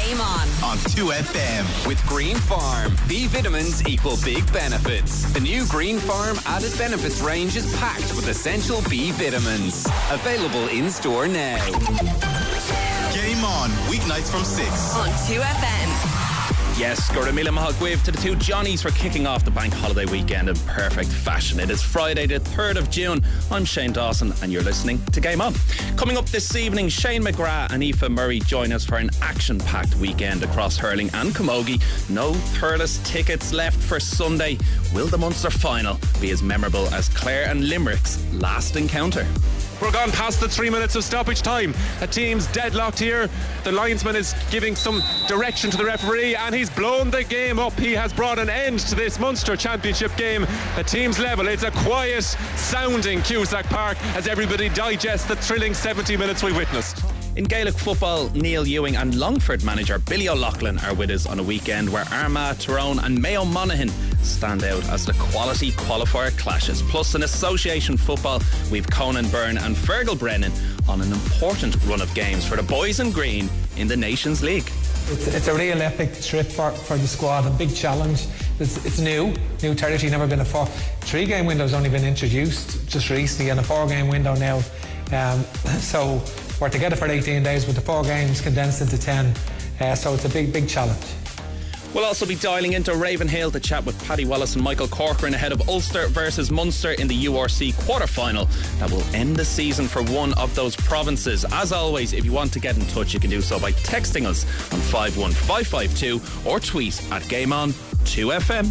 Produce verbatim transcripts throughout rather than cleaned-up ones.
Game On. On two F M. With Green Farm. B vitamins equal big benefits. The new Green Farm added benefits range is packed with essential B vitamins. Available in store now. Game On, weeknights from six. On two F M. Yes, Gordon Mila Mahal-Gwiv to the two Johnnies for kicking off the bank holiday weekend in perfect fashion. It is Friday the third of June. I'm Shane Dawson and you're listening to Game On. Coming up this evening, Shane McGrath and Aoife Murray join us for an action-packed weekend across hurling and camogie. No Thurles tickets left for Sunday. Will the Munster final be as memorable as Clare and Limerick's last encounter? We're gone past the three minutes of stoppage time. A team's deadlocked here. The linesman is giving some direction to the referee and he's blown the game up. He has brought an end to this Munster Championship game. The team's level. It's a quiet sounding Cusack Park as everybody digests the thrilling seventy minutes we witnessed. In Gaelic football, Neil Ewing and Longford manager Billy O'Loughlin are with us on a weekend where Armagh, Tyrone and Mayo Monaghan stand out as the quality qualifier clashes. Plus in association football, we've Conan Byrne and Fergal Brennan on an important run of games for the boys in green in the Nations League. It's, it's a real epic trip for, for the squad, a big challenge. It's, it's new, new territory, never been a four. Three game window's only been introduced just recently and a four game window now. Um, so we're together for eighteen days with the four games condensed into ten. Uh, so it's a big, big challenge. We'll also be dialing into Ravenhill to chat with Paddy Wallace and Michael Corcoran ahead of Ulster versus Munster in the U R C quarter-final that will end the season for one of those provinces. As always, if you want to get in touch, you can do so by texting us on five one five five two or tweet at Game On two F M.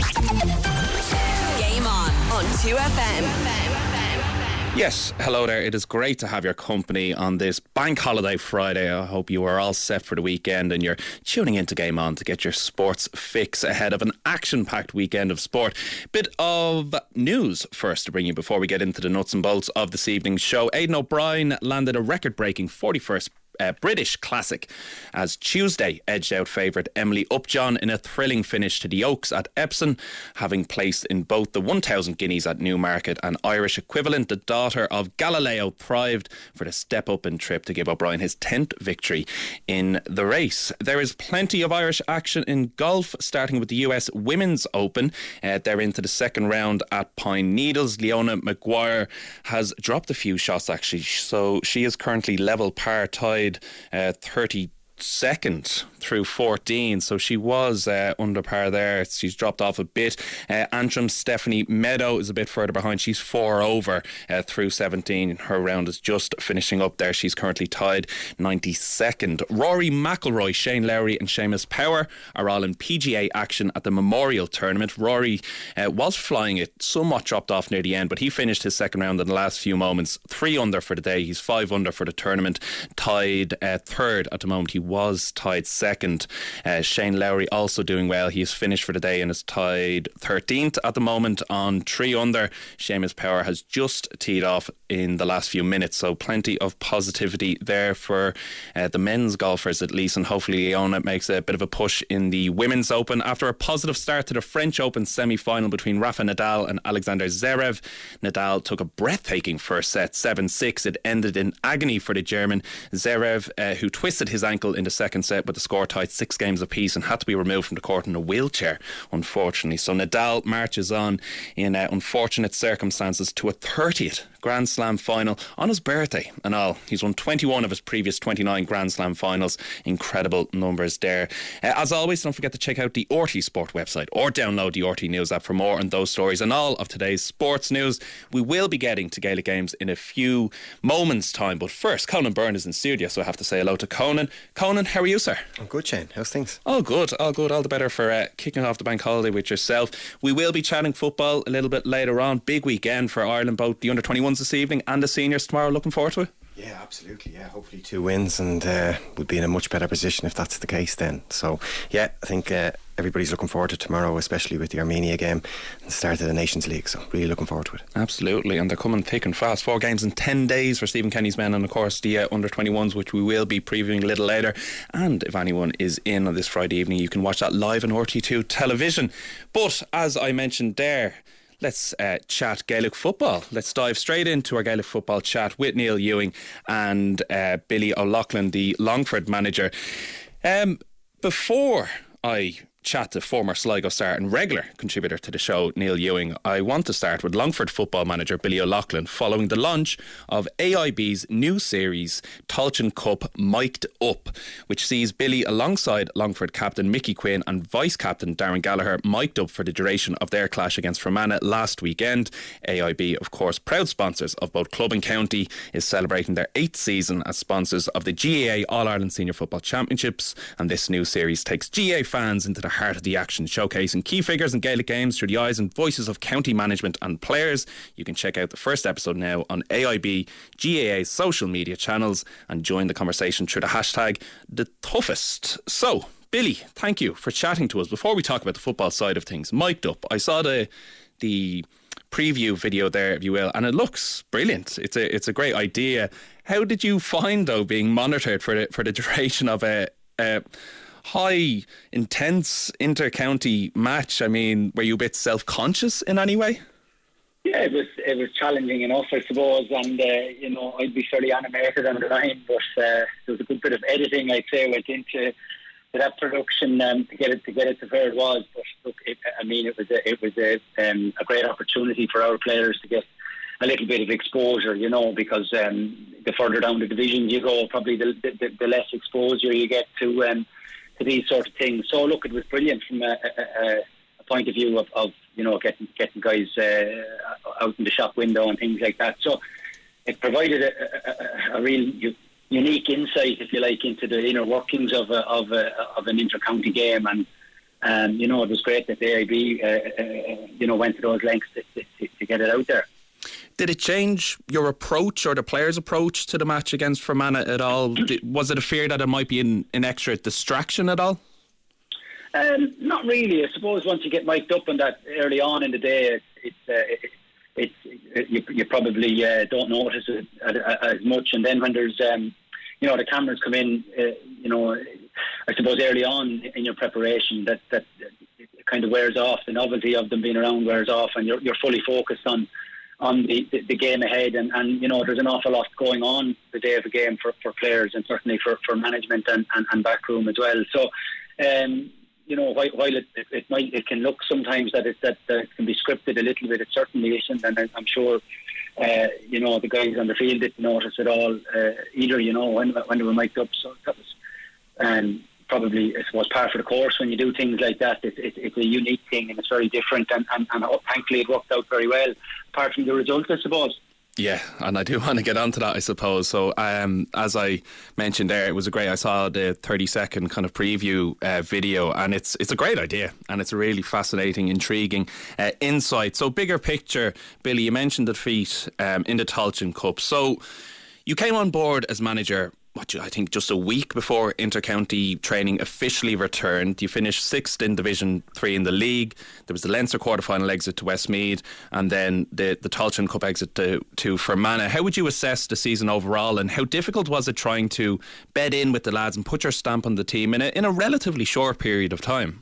Game On on two F M. Yes, hello there. It is great to have your company on this Bank Holiday Friday. I hope you are all set for the weekend and you're tuning in to Game On to get your sports fix ahead of an action-packed weekend of sport. Bit of news first to bring you before we get into the nuts and bolts of this evening's show. Aidan O'Brien landed a record-breaking forty-first Uh, British Classic as Tuesday edged out favourite Emily Upjohn in a thrilling finish to the Oaks at Epsom, having placed in both the one thousand guineas at Newmarket and Irish equivalent. The daughter of Galileo thrived for the step up and trip to give O'Brien his tenth victory in the race. There is plenty of Irish action in golf, starting with the U S Women's Open. Uh, they're into the second round at Pine Needles. Leona Maguire has dropped a few shots actually, so she is currently level par tied Uh, thirty-second through fourteen, so she was uh, under par there. She's dropped off a bit. uh, Antrim's Stephanie Meadow is a bit further behind. She's four over uh, through seventeen. Her round is just finishing up there. She's currently tied ninety-second. Rory McIlroy, Shane Lowry and Seamus Power are all in P G A action at the Memorial Tournament. Rory uh, was flying it, somewhat dropped off near the end, but he finished his second round in the last few moments. Three under for the day. He's five under for the tournament, tied uh, third at the moment. He was tied second. Uh, Shane Lowry also doing well. He has finished for the day and is tied thirteenth at the moment on three under. Seamus Power has just teed off in the last few minutes, so plenty of positivity there for uh, the men's golfers at least, and hopefully Leona makes a bit of a push in the Women's Open. After a positive start to the French Open semi-final between Rafa Nadal and Alexander Zverev, Nadal took a breathtaking first set, seven six. It ended in agony for the German. Zverev, uh, who twisted his ankle in the second set with the score tied six games apiece and had to be removed from the court in a wheelchair, unfortunately. So Nadal marches on in uh, unfortunate circumstances to a thirtieth Grand Slam final on his birthday and all. He's won twenty-one of his previous twenty-nine Grand Slam finals. Incredible numbers there. Uh, as always, don't forget to check out the R T Sport website or download the R T News app for more on those stories and all of today's sports news. We will be getting to Gaelic Games in a few moments' time, but first, Conan Byrne is in studio, so I have to say hello to Conan. Conan, how are you, sir? I'm good, Shane. How's things? All good, all good, all the better for uh, kicking off the bank holiday with yourself. We will be chatting football a little bit later on. Big weekend for Ireland, both the under twenty-ones this evening and the seniors tomorrow. Looking forward to it. Yeah, absolutely. Yeah, hopefully two wins, and uh, we'll be in a much better position if that's the case then. So, yeah, I think uh, everybody's looking forward to tomorrow, especially with the Armenia game and the start of the Nations League. So, really looking forward to it. Absolutely, and they're coming thick and fast. Four games in ten days for Stephen Kenny's men, and of course the uh, under twenty-ones, which we will be previewing a little later. And if anyone is in on this Friday evening, you can watch that live on R T two television. But as I mentioned there, let's uh, chat Gaelic football. Let's dive straight into our Gaelic football chat with Neil Ewing and uh, Billy O'Loughlin, the Longford manager. Um, before I chat to former Sligo star and regular contributor to the show, Neil Ewing, I want to start with Longford football manager Billy O'Loughlin following the launch of A I B's new series Tailteann Cup Mic'd Up, which sees Billy alongside Longford captain Mickey Quinn and vice captain Darren Gallagher mic'd up for the duration of their clash against Fermanagh last weekend. A I B, of course, proud sponsors of both club and county, is celebrating their eighth season as sponsors of the G A A All-Ireland Senior Football Championships, and this new series takes G A A fans into the heart of the action, showcasing key figures in Gaelic games through the eyes and voices of county management and players. You can check out the first episode now on A I B G A A's social media channels and join the conversation through the hashtag The Toughest. So, Billy, thank you for chatting to us. Before we talk about the football side of things, mic'd up, I saw the the preview video there, if you will, and it looks brilliant. It's a it's a great idea. How did you find, though, being monitored for the, for the duration of a, a high, intense inter-county match? I mean, were you a bit self-conscious in any way? Yeah, it was it was challenging enough, I suppose, and uh, you know, I'd be fairly animated on the line, but uh, there was a good bit of editing, I'd say, went into to that production um, to get it to get it to where it was. But look, it, I mean, it was a, it was a, um, a great opportunity for our players to get a little bit of exposure, you know, because um, the further down the divisions you go, probably the the, the less exposure you get to. Um, to these sort of things. So look, it was brilliant from a, a, a point of view of, of you know getting getting guys uh, out in the shop window and things like that. So it provided a, a, a real u- unique insight, if you like, into the inner workings of a, of a, of an inter-county game, and um, you know, it was great that the A I B uh, uh, you know went to those lengths to, to, to get it out there. Did it change your approach or the players' approach to the match against Fermanagh at all? Did, was it a fear that it might be an, an extra distraction at all? Um, not really. I suppose once you get mic'd up on that early on in the day, it's uh, it, it, you, you probably uh, don't notice it as much. And then when there's um, you know the cameras come in, uh, you know, I suppose early on in your preparation, that that it kind of wears off. The novelty of them being around wears off, and you're you're fully focused on. on the, the, the game ahead, and, and you know there's an awful lot going on the day of a game for, for players and certainly for, for management and, and, and backroom as well. So um, you know while, while it, it, it might it can look sometimes that it that, that it can be scripted a little bit, it certainly isn't, and I'm sure uh, you know the guys on the field didn't notice at all uh, either, you know when when they were mic'd up. So that was um, probably, I suppose, par for the course when you do things like that. It, it, it's a unique thing and it's very different, and, and, and thankfully it worked out very well, apart from the result, I suppose. Yeah, and I do want to get onto that, I suppose. So um, as I mentioned there, it was a great, I saw the thirty second kind of preview uh, video, and it's it's a great idea, and it's a really fascinating, intriguing uh, insight. So bigger picture, Billy, you mentioned the defeat um, in the Tailteann Cup. So you came on board as manager, what, I think just a week before inter-county training officially returned. You finished sixth in Division three in the league. There was the Leinster quarter-final exit to Westmeath, and then the, the Tailteann Cup exit to, to Fermanagh. How would you assess the season overall, and how difficult was it trying to bed in with the lads and put your stamp on the team in a, in a relatively short period of time?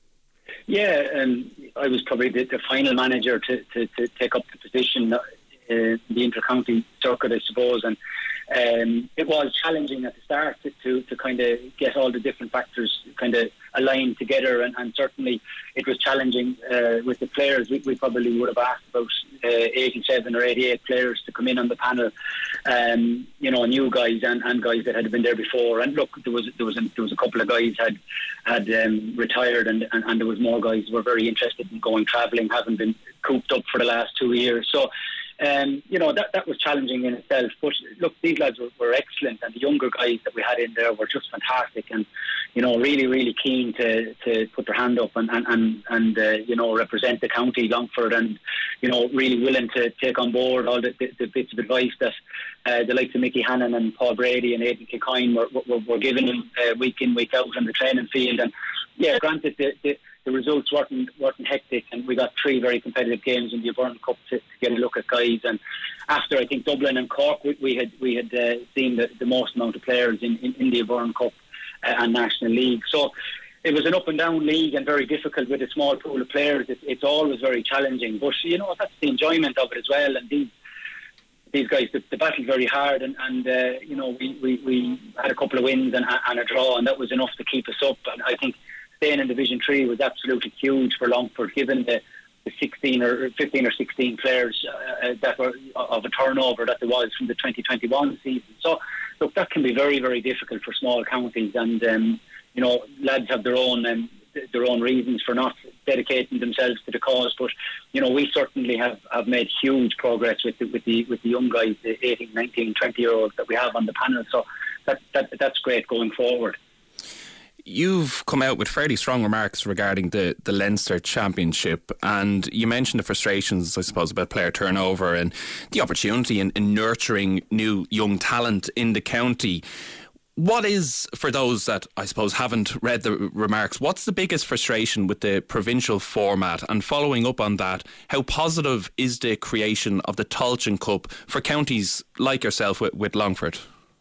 Yeah, um, I was probably the, the final manager to, to, to take up the position uh, in the inter-county circuit, I suppose, and Um, it was challenging at the start to, to, to kind of get all the different factors kind of aligned together, and, and certainly it was challenging uh, with the players. We, we probably would have asked about uh, eighty-seven or eighty-eight players to come in on the panel, um, you know, new guys and, and guys that had been there before. And look, there was there was a, there was a couple of guys had had um, retired, and, and, and there was more guys who were very interested in going travelling, having been cooped up for the last two years. So. Um, you know, that that was challenging in itself. But look, these lads were, were excellent, and the younger guys that we had in there were just fantastic, and you know, really, really keen to, to put their hand up and and and, and uh, you know, represent the county, Longford, and you know, really willing to take on board all the, the, the bits of advice that uh, the likes of Mickey Hannon and Paul Brady and Aidan Kilcoyne were, were, were giving him uh, week in, week out on the training field. And yeah, granted, the, the The results weren't, weren't hectic, and we got three very competitive games in the O'Byrne Cup to, to get a look at guys. And after, I think, Dublin and Cork, we, we had we had uh, seen the, the most amount of players in, in, in the O'Byrne Cup uh, and National League. So it was an up and down league and very difficult with a small pool of players. It, it's always very challenging, but you know, that's the enjoyment of it as well. And these these guys, they, they battled very hard, and, and uh, you know, we, we, we had a couple of wins and, and a draw, and that was enough to keep us up. And I think staying in Division Three was absolutely huge for Longford, given the, the sixteen or fifteen or sixteen players uh, that were of a turnover that there was from the twenty twenty-one season. So, look, that can be very, very difficult for small counties, and um, you know, lads have their own um, their own reasons for not dedicating themselves to the cause. But you know, we certainly have, have made huge progress with the, with the with the young guys, the eighteen, nineteen, twenty year olds that we have on the panel. So that, that that's great going forward. You've come out with fairly strong remarks regarding the, the Leinster Championship, and you mentioned the frustrations, I suppose, about player turnover and the opportunity in, in nurturing new young talent in the county. What is, for those that I suppose haven't read the remarks, what's the biggest frustration with the provincial format? And following up on that, how positive is the creation of the Tailteann Cup for counties like yourself with, with Longford?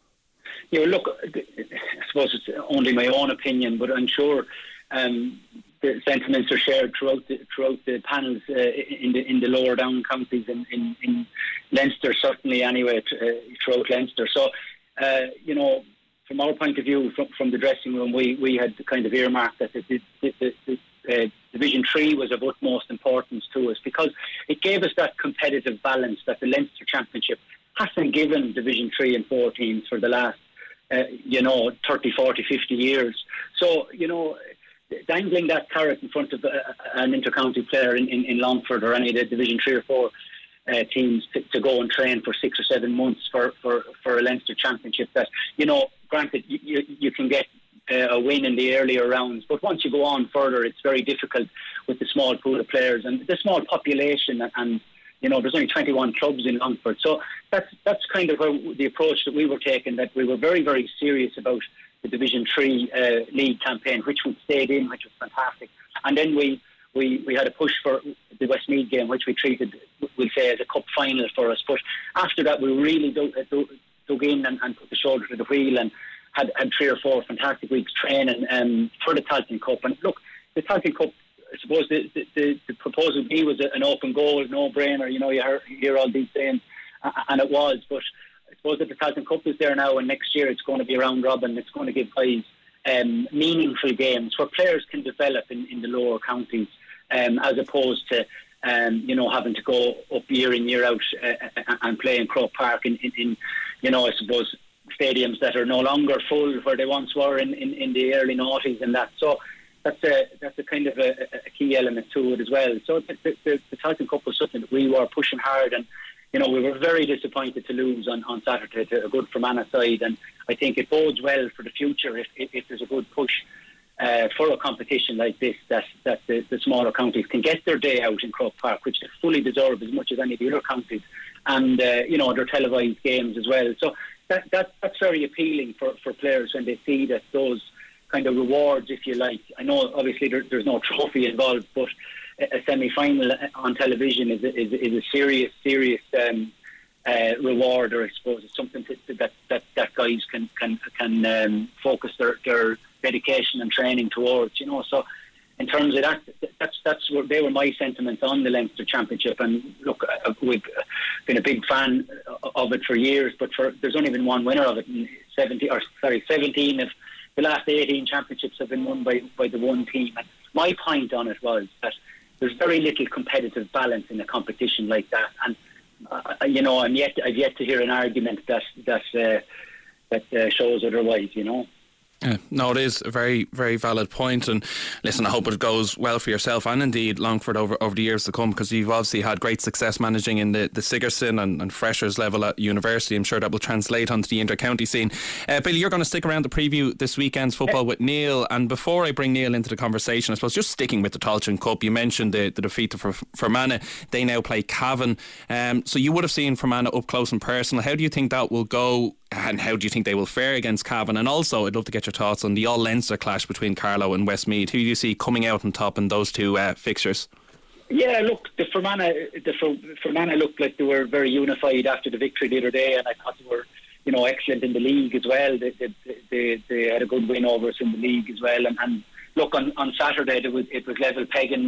Yeah, look, I suppose it's only my own opinion, but I'm sure um, the sentiments are shared throughout the, throughout the panels uh, in the in the lower down counties in, in, in Leinster, certainly anyway, uh, throughout Leinster. So, uh, you know, from our point of view, from, from the dressing room, we, we had kind of earmarked that the, the, the, the uh, Division three was of utmost importance to us, because it gave us that competitive balance that the Leinster Championship hasn't given Division three and four teams for the last Uh, you know, thirty, forty, fifty years. So, you know, dangling that carrot in front of uh, an inter-county player in, in, in Longford or any of the Division three or four uh, teams to, to go and train for six or seven months for, for, for a Leinster Championship, that, you know, granted, you, you can get uh, a win in the earlier rounds, but once you go on further, it's very difficult with the small pool of players and the small population, and, and you know, there's only twenty-one clubs in Longford. So that's that's kind of where the approach that we were taking, that we were very, very serious about the Division three uh, league campaign, which we stayed in, which was fantastic. And then we, we, we had a push for the Westmeath game, which we treated, we'll say, as a cup final for us. But after that, we really dug, dug, dug in and, and put the shoulder to the wheel and had, had three or four fantastic weeks training um, for the Tailteann Cup. And look, the Tailteann Cup, I suppose the, the, the proposal B was an open goal, no-brainer. You know, you hear, you hear all these saying, and it was. But I suppose that the Tailteann Cup is there now, and next year it's going to be a round robin. It's going to give guys um, meaningful games where players can develop in, in the lower counties, um, as opposed to um, you know, having to go up year in, year out uh, and play in Croke Park in, in, in, you know, I suppose stadiums that are no longer full where they once were in, in, in the early noughties and that. So that's a that's a kind of a, a key element to it as well. So the, the, the Tailteann Cup was something that we were pushing hard, and you know, we were very disappointed to lose on, on Saturday to a good Fermanagh side, and I think it bodes well for the future if, if, if there's a good push uh, for a competition like this, that, that the, the smaller counties can get their day out in Croke Park, which they fully deserve as much as any of the other counties, and uh, you know, their televised games as well. So that, that that's very appealing for, for players when they see that those kind of rewards, if you like. I know obviously there, there's no trophy involved, but a semi-final on television is a, is, is a serious, serious um, uh, reward, or I suppose it's something to, to, that, that that guys can can can um, focus their, their dedication and training towards. You know, so in terms of that, that's that's what they were my sentiments on the Leinster Championship. And look, we've been a big fan of it for years, but for there's only been one winner of it. In seventy or sorry, seventeen of the last eighteen championships have been won by, by the one team. And my point on it was that there's very little competitive balance in a competition like that. And, uh, you know, I'm yet, I've yet to hear an argument that that, uh, that uh, shows otherwise, you know. Yeah, no, it is a very, very valid point. And listen, I hope it goes well for yourself and indeed Longford over, over the years to come, because you've obviously had great success managing in the, the Sigerson and, and Freshers level at university. I'm sure that will translate onto the inter-county scene. Uh, Billy, you're going to stick around to preview this weekend's football with Neil. And before I bring Neil into the conversation, I suppose just sticking with the Tailteann Cup, you mentioned the, the defeat to Fermanagh. They now play Cavan. Um, so you would have seen Fermanagh up close and personal. How do you think that will go? And how do you think they will fare against Cavan? And also, I'd love to get your thoughts on the all-Leinster clash between Carlow and Westmeath. Who do you see coming out on top in those two uh, fixtures? Yeah, look, the Fermanagh, the Fermanagh looked like they were very unified after the victory the other day, and I thought they were, you know, excellent in the league as well. They they, they, they had a good win over us in the league as well. And, and look, on, on Saturday it was, it was level pegging.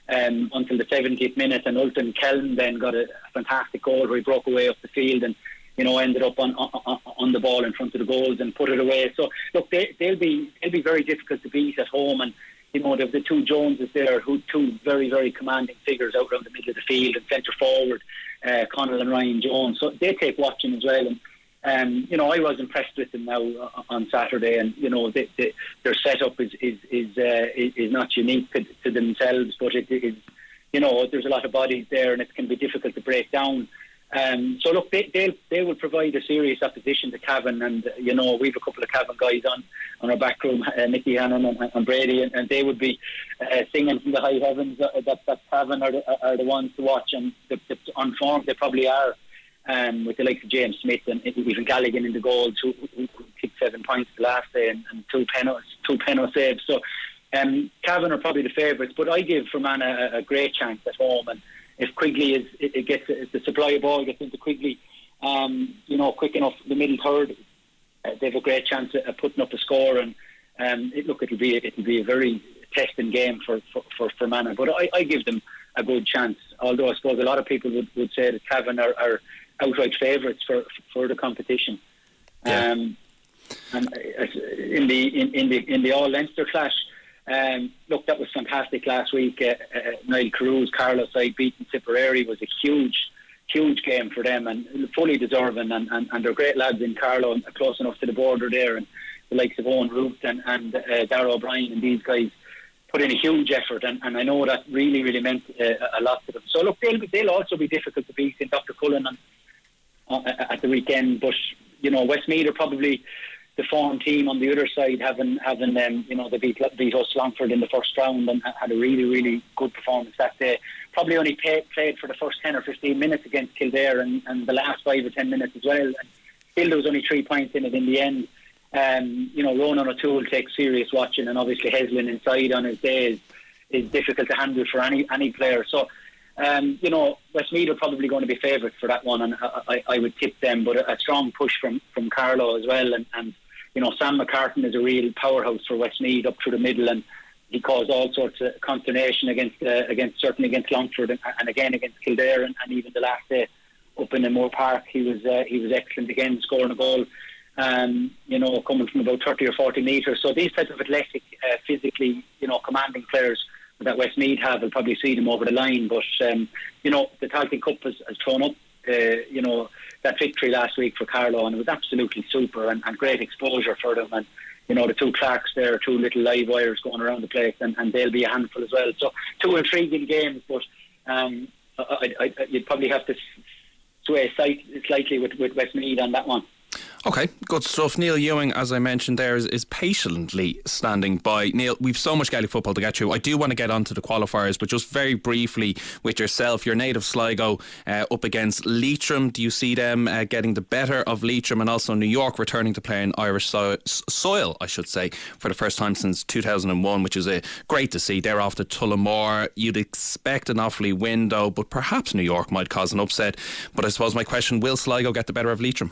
um, until the seventieth minute, and Ultan Kelm then got a fantastic goal where he broke away up the field and, you know, ended up on, on on the ball in front of the goals and put it away. So look, they, they'll be they'll be very difficult to beat at home, and you know they've the two Joneses there, who two very very commanding figures out around the middle of the field and centre forward, uh, Connell and Ryan Jones. So they take watching as well. And um, you know I was impressed with them now on Saturday, and you know they, they, their setup is is is, uh, is is not unique to, to themselves, but it is, you know, there's a lot of bodies there, and it can be difficult to break down. Um, so look, they they they will provide a serious opposition to Cavan, and uh, you know we've a couple of Cavan guys on on our back room, uh, Nicky Hannon and, and Brady, and, and they would be uh, singing from the high heavens uh, that that Cavan are the, are the ones to watch, and the, the, on form they probably are, um, with the likes of James Smith and even Galligan in the goals, who, who, who kicked seven points the last day and, and two penalties, two penalty saves. So um, Cavan are probably the favourites, but I give Fermanagh a, a great chance at home. And if Quigley is, it, it gets, if the supply of ball gets into Quigley, um, you know, quick enough, the middle third, uh, they have a great chance of, of putting up a score. And um, it, look, it'll be it'll be a very testing game for for, for, for Fermanagh. But I, I give them a good chance. Although I suppose a lot of people would, would say that Cavan are, are outright favourites for for the competition. Yeah. Um, and in the in, in the in the All Leinster clash. Um, look, that was fantastic last week. Uh, uh, Niall Carew's Carlow side beating Tipperary was a huge, huge game for them, and fully deserving. And, and, and they're great lads in Carlow, and close enough to the border there. And the likes of Owen Root and, and uh, Darragh O'Brien and these guys put in a huge effort. And, and I know that really, really meant uh, a lot to them. So look, they'll they'll also be difficult to beat in Doctor Cullen on, uh, at the weekend. But you know, Westmeath are probably the form team on the other side, having having them, um, you know, they beat beat us Longford in the first round and had a really really good performance that day. Probably only pay, played for the first ten or fifteen minutes against Kildare, and, and the last five or ten minutes as well. And still, there was only three points in it in the end. Um, you know, Ronan O'Toole takes serious watching, and obviously Heslin inside on his day is, is difficult to handle for any any player. So. Um, you know, Westmeath are probably going to be favourites for that one, and I, I, I would tip them. But a, a strong push from, from Carlow as well, and, and you know, Sam McCartan is a real powerhouse for Westmeath up through the middle, and he caused all sorts of consternation against uh, against certainly against Longford and, and again against Kildare, and, and even the last day up in the Moore Park, he was uh, he was excellent again, scoring a goal. Um, you know, coming from about thirty or forty metres. So these types of athletic, uh, physically, you know, commanding players that Westmeath have, will probably see them over the line. But um, you know, the Tailteann Cup has, has thrown up uh, you know, that victory last week for Carlow, and it was absolutely super and, and great exposure for them. And you know, the two Clarks there, two little live wires going around the place, and, and they'll be a handful as well. So two intriguing games, but um, I, I, I, you'd probably have to sway slightly with, with Westmeath on that one. Okay, good stuff. Neil Ewing, as I mentioned there, is, is patiently standing by. Neil, we've so much Gaelic football to get through. I do want to get on to the qualifiers, but just very briefly with yourself, your native Sligo uh, up against Leitrim. Do you see them uh, getting the better of Leitrim, and also New York returning to play in Irish so- soil, I should say, for the first time since two thousand one, which is uh, great to see. They're off to Tullamore. You'd expect an Offaly win, though, but perhaps New York might cause an upset. But I suppose my question, will Sligo get the better of Leitrim?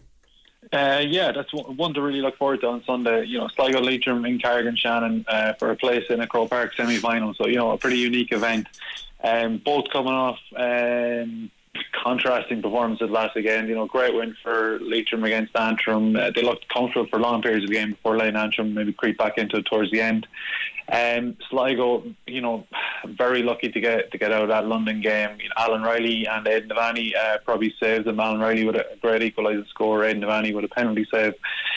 Uh, yeah, that's one to really look forward to on Sunday. You know, Sligo Leitrim in Carrigan Shannon uh, for a place in a Croke Park semi-final. So, you know, a pretty unique event. Um, both coming off um, contrasting performances last weekend. You know, great win for Leitrim against Antrim. Uh, they looked comfortable for long periods of the game before letting Antrim maybe creep back into it towards the end. Um, Sligo, you know, very lucky to get to get out of that London game. You know, Alan Riley and Ed Navani uh, probably saved them. Alan Riley with a great equalising score, Ed Navani with a penalty save.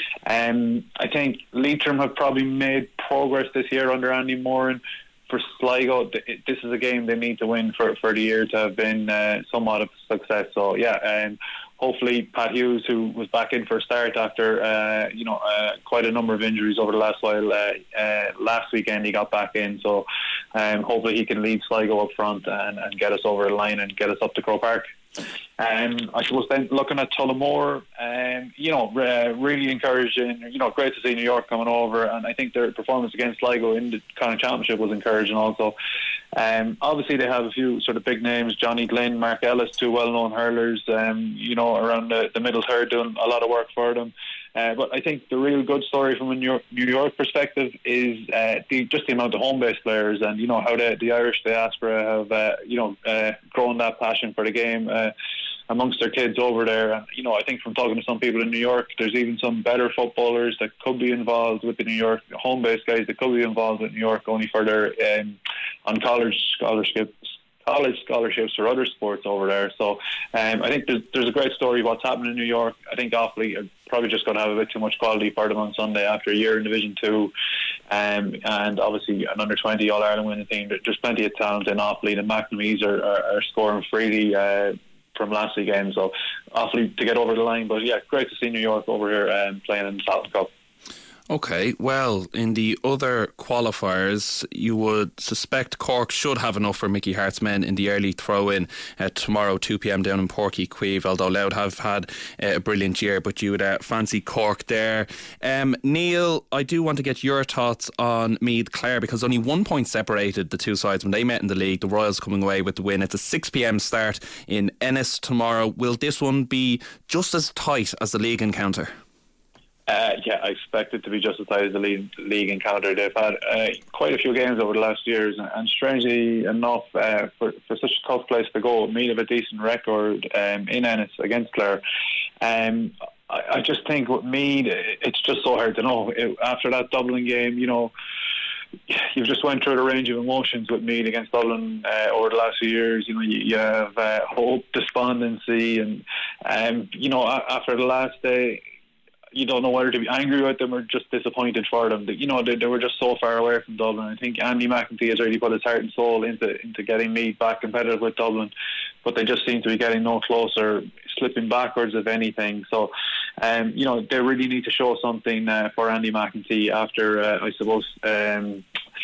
Um, I think Leitrim have probably made progress this year under Andy Moran. For Sligo, this is a game they need to win for, for the year to have been uh, somewhat of a success. So yeah, and hopefully Pat Hughes, who was back in for a start after uh, you know uh, quite a number of injuries over the last while, uh, uh, last weekend he got back in. So um, hopefully he can lead Sligo up front and, and get us over the line and get us up to Croke Park. Um, I suppose then looking at Tullamore, um, you know, uh, really encouraging. You know, great to see New York coming over, and I think their performance against Sligo in the Connacht Championship was encouraging also. Um, obviously, they have a few sort of big names: Johnny Glynn, Mark Ellis, two well-known hurlers. Um, you know, around the, the middle third, doing a lot of work for them. Uh, but I think the real good story from a New York, New York perspective is uh, the, just the amount of home-based players, and you know how the, the Irish diaspora have uh, you know uh, grown that passion for the game uh, amongst their kids over there. And you know, I think from talking to some people in New York, there's even some better footballers that could be involved with the New York home-based guys that could be involved with New York only further um, on college scholarships. college scholarships or other sports over there. So um, I think there's, there's a great story of what's happening in New York. I think Offaly are probably just going to have a bit too much quality for them on Sunday after a year in Division two, um, and obviously an under twenty All-Ireland winning team. There's plenty of talent in Offaly. The McNamees are, are, are scoring freely uh, from last weekend, so Offaly to get over the line. But yeah, great to see New York over here um, playing in the Salton Cup. Okay, well, in the other qualifiers, you would suspect Cork should have enough for Mickey Hart's men in the early throw-in uh, tomorrow, two p.m. down in Porky Queeve, although Louth have had uh, a brilliant year, but you would uh, fancy Cork there. Um, Neil, I do want to get your thoughts on Meath Clare, because only one point separated the two sides when they met in the league. The Royals coming away with the win. It's a six p.m. start in Ennis tomorrow. Will this one be just as tight as the league encounter? Uh, yeah, I expect it to be just as tight as the league, league encounter. They've had uh, quite a few games over the last years, and, and strangely enough, uh, for, for such a tough place to go, Meath have a decent record um, in Ennis against Clare. Um, I, I just think with Meath, it's just so hard to know. It, after that Dublin game, you know, you've just went through the range of emotions with Meath against Dublin uh, over the last few years. You know, you, you have uh, hope, despondency, and um, you know, after the last day, you don't know whether to be angry with them or just disappointed for them. You know, they, they were just so far away from Dublin. I think Andy McEntee has really put his heart and soul into into getting Meath back competitive with Dublin, but they just seem to be getting no closer, slipping backwards if anything. So, um, you know, they really need to show something uh, for Andy McEntee after, uh, I suppose, um,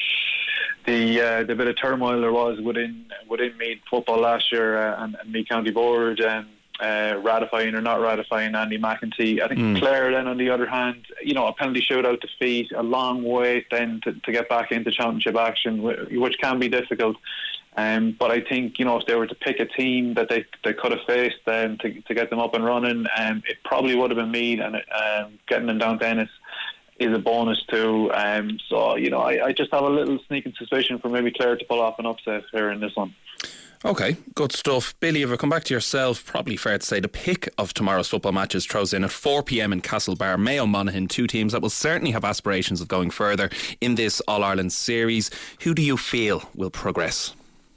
the uh, the bit of turmoil there was within within Meath football last year uh, and, and Meath County Board. Um, Uh, ratifying or not ratifying Andy McEntee. I think mm. Clare then on the other hand, you know, a penalty shootout defeat, a long wait then to, to get back into championship action, which can be difficult. Um, but I think, you know, if they were to pick a team that they they could have faced then to, to get them up and running, um, it probably would have been Meath, and um, getting them down to Ennis is a bonus too. Um, so, you know, I, I just have a little sneaking suspicion for maybe Clare to pull off an upset here in this one. Okay, good stuff. Billy, if I come back to yourself, probably fair to say the pick of tomorrow's football matches throws in at four p.m. in Castlebar. Mayo Monaghan, two teams that will certainly have aspirations of going further in this All-Ireland series. Who do you feel will progress?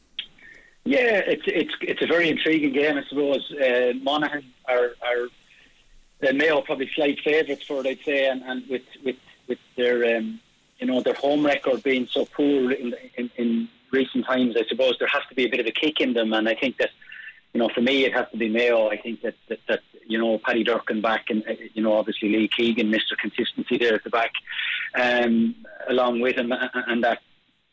Yeah, it's it's it's a very intriguing game, I suppose. Uh, Monaghan are, are the Mayo probably slight favourites for it, I'd say, and, and with with with their um, you know their home record being so poor in in, in recent times, I suppose there has to be a bit of a kick in them, and I think that, you know, for me it has to be Mayo. I think that that, that you know, Paddy Durkin back, and uh, you know, obviously Lee Keegan, Mister Consistency there at the back, um, along with him, and that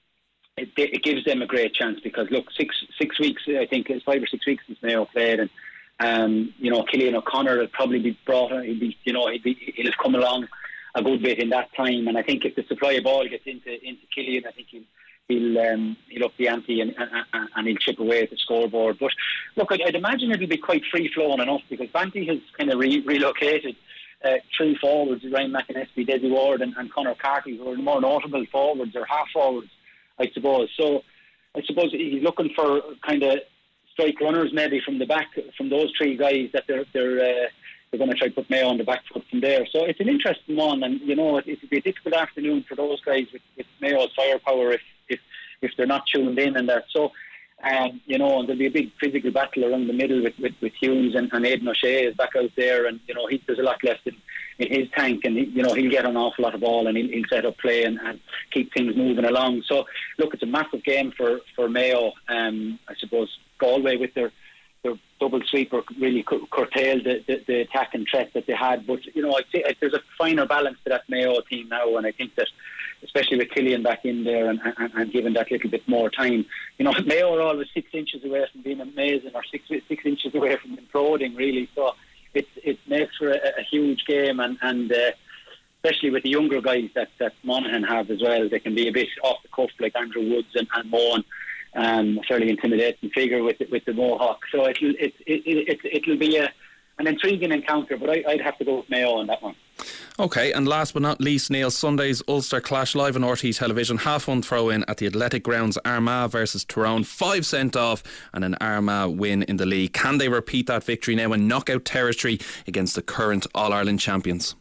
it, it gives them a great chance, because look, six six weeks, I think it's five or six weeks since Mayo played, and um, you know, Killian O'Connor will probably be brought, he'll be, you know, he'll, be, he'll have come along a good bit in that time, and I think if the supply of ball gets into into Killian, I think he'll He'll, um, he'll up the ante and, and, and he'll chip away at the scoreboard. But look, I'd, I'd imagine it'll be quite free-flowing enough, because Banty has kind of re- relocated uh, three forwards, Ryan McInnesby, Desi Ward and, and Conor Carty, who are the more notable forwards, or half-forwards, I suppose. So I suppose he's looking for kind of strike runners maybe from the back, from those three guys, that they're they're, uh, they're going to try to put Mayo on the back foot from there. So it's an interesting one, and, you know, it, it'll be a difficult afternoon for those guys with, with Mayo's firepower if if if they're not tuned in and that. So, um, you know, and there'll be a big physical battle around the middle with, with, with Hughes, and, and Aidan O'Shea is back out there, and, you know, he, there's a lot left in, in his tank, and, he, you know, he'll get an awful lot of ball, and he'll, he'll set up play and, and keep things moving along. So, look, it's a massive game for, for Mayo. Um, I suppose Galway with their their double sweeper really curtailed the, the, the attack and threat that they had. But, you know, I'd say there's a finer balance to that Mayo team now, and I think that, especially with Killian back in there and, and, and given that little bit more time, you know, Mayo are always six inches away from being amazing, or six six inches away from imploding, really. So it it makes for a, a huge game, and, and uh, especially with the younger guys that, that Monaghan have as well. They can be a bit off the cuff, like Andrew Woods and, and Mohan. Um, a fairly intimidating figure with with the Mohawk. So it'll it, it, it, it, it'll be a, an intriguing encounter, but I, I'd have to go with Mayo on that one. OK, and last but not least, Neil, Sunday's Ulster clash live on R T television. Half one throw in at the Athletic Grounds, Armagh versus Tyrone. Five sent off and an Armagh win in the league. Can they repeat that victory now in knockout territory against the current All-Ireland champions?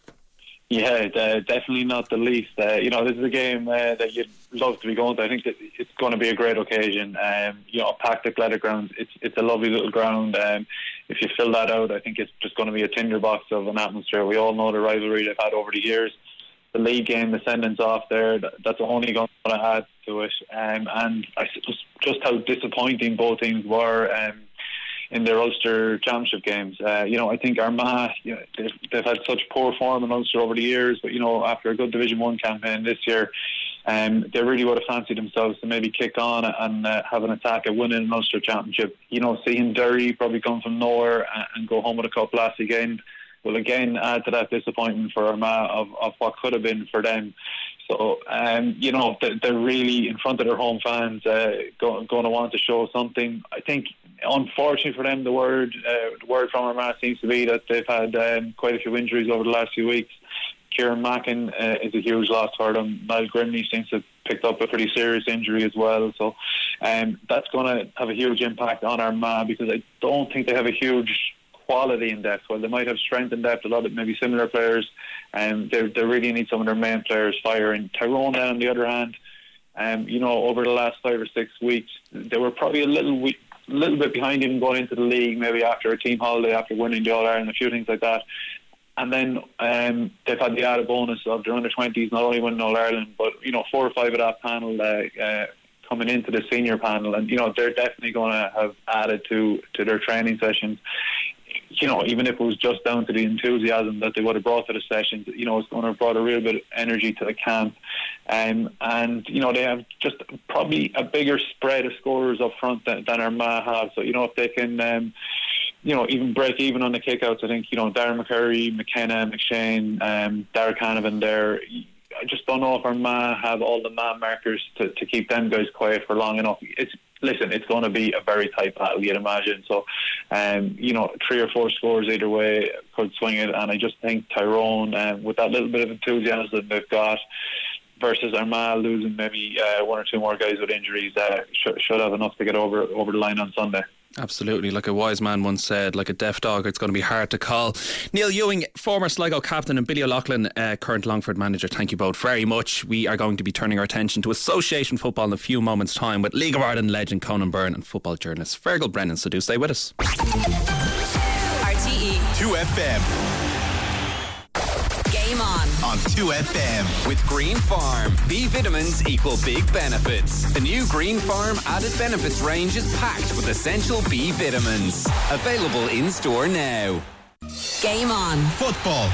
Yeah, uh, definitely not the least. Uh, you know, this is a game uh, that you'd love to be going to. I think that it's going to be a great occasion. Um, you know, packed Athletic Grounds. It's it's a lovely little ground. Um, if you fill that out, I think it's just going to be a tinderbox of an atmosphere. We all know the rivalry they've had over the years. The league game, the send-ins off there, that, that's only going to add to it. Um, and I just, just how disappointing both teams were um, in their Ulster Championship games. Uh, you know, I think Armagh, you know, they've, they've had such poor form in Ulster over the years, but, you know, after a good Division one campaign this year, um, they really would have fancied themselves to maybe kick on and uh, have an attack at winning an Ulster Championship. You know, seeing Derry probably come from nowhere and, and go home with a cup last weekend will again add to that disappointment for Armagh of, of what could have been for them. So, um, you know, they're really in front of their home fans uh, going, going to want to show something. I think, unfortunately for them, the word uh, the word from Armagh seems to be that they've had um, quite a few injuries over the last few weeks. Kieran Mackin uh, is a huge loss for them. Niall Grimley seems to have picked up a pretty serious injury as well. So um, that's going to have a huge impact on Armagh, because I don't think they have a huge quality in depth. Well, they might have strength in depth, a lot of maybe similar players, and um, they really need some of their main players firing. Tyrone, then, on the other hand, um, you know, over the last five or six weeks, they were probably a little weak, a little bit behind even going into the league, maybe after a team holiday, after winning the All-Ireland, a few things like that. And then um, they've had the added bonus of their under twenties not only winning All-Ireland, but, you know, four or five of that panel uh, uh, coming into the senior panel. And, you know, they're definitely going to have added to, to their training sessions. You know, even if it was just down to the enthusiasm that they would have brought to the sessions, you know, it's going to have brought a real bit of energy to the camp. Um, and, you know, they have just probably a bigger spread of scorers up front than, than Armagh have. So, you know, if they can, um, you know, even break even on the kickouts, I think, you know, Darren McCurry, McKenna, McShane, um, Derek Hanavan there, I just don't know if Armagh have all the man markers to, to keep them guys quiet for long enough. It's Listen, it's going to be a very tight battle, you'd imagine. So, um, you know, three or four scores either way could swing it. And I just think Tyrone, um, with that little bit of enthusiasm they've got, versus Armagh losing maybe uh, one or two more guys with injuries, uh, should, should have enough to get over over the line on Sunday. Absolutely. Like a wise man once said, like a deaf dog, it's going to be hard to call. Neil Ewing, former Sligo captain, and Billy O'Loughlin, uh, current Longford manager, thank you both very much. We are going to be turning our attention to association football in a few moments' time with League of Ireland legend Conan Byrne and football journalist Fergal Brennan, so do stay with us. R T E two F M. Game on. On two F M. With Green Farm, B vitamins equal big benefits. The new Green Farm added benefits range is packed with essential B vitamins. Available in store now. Game on. Football.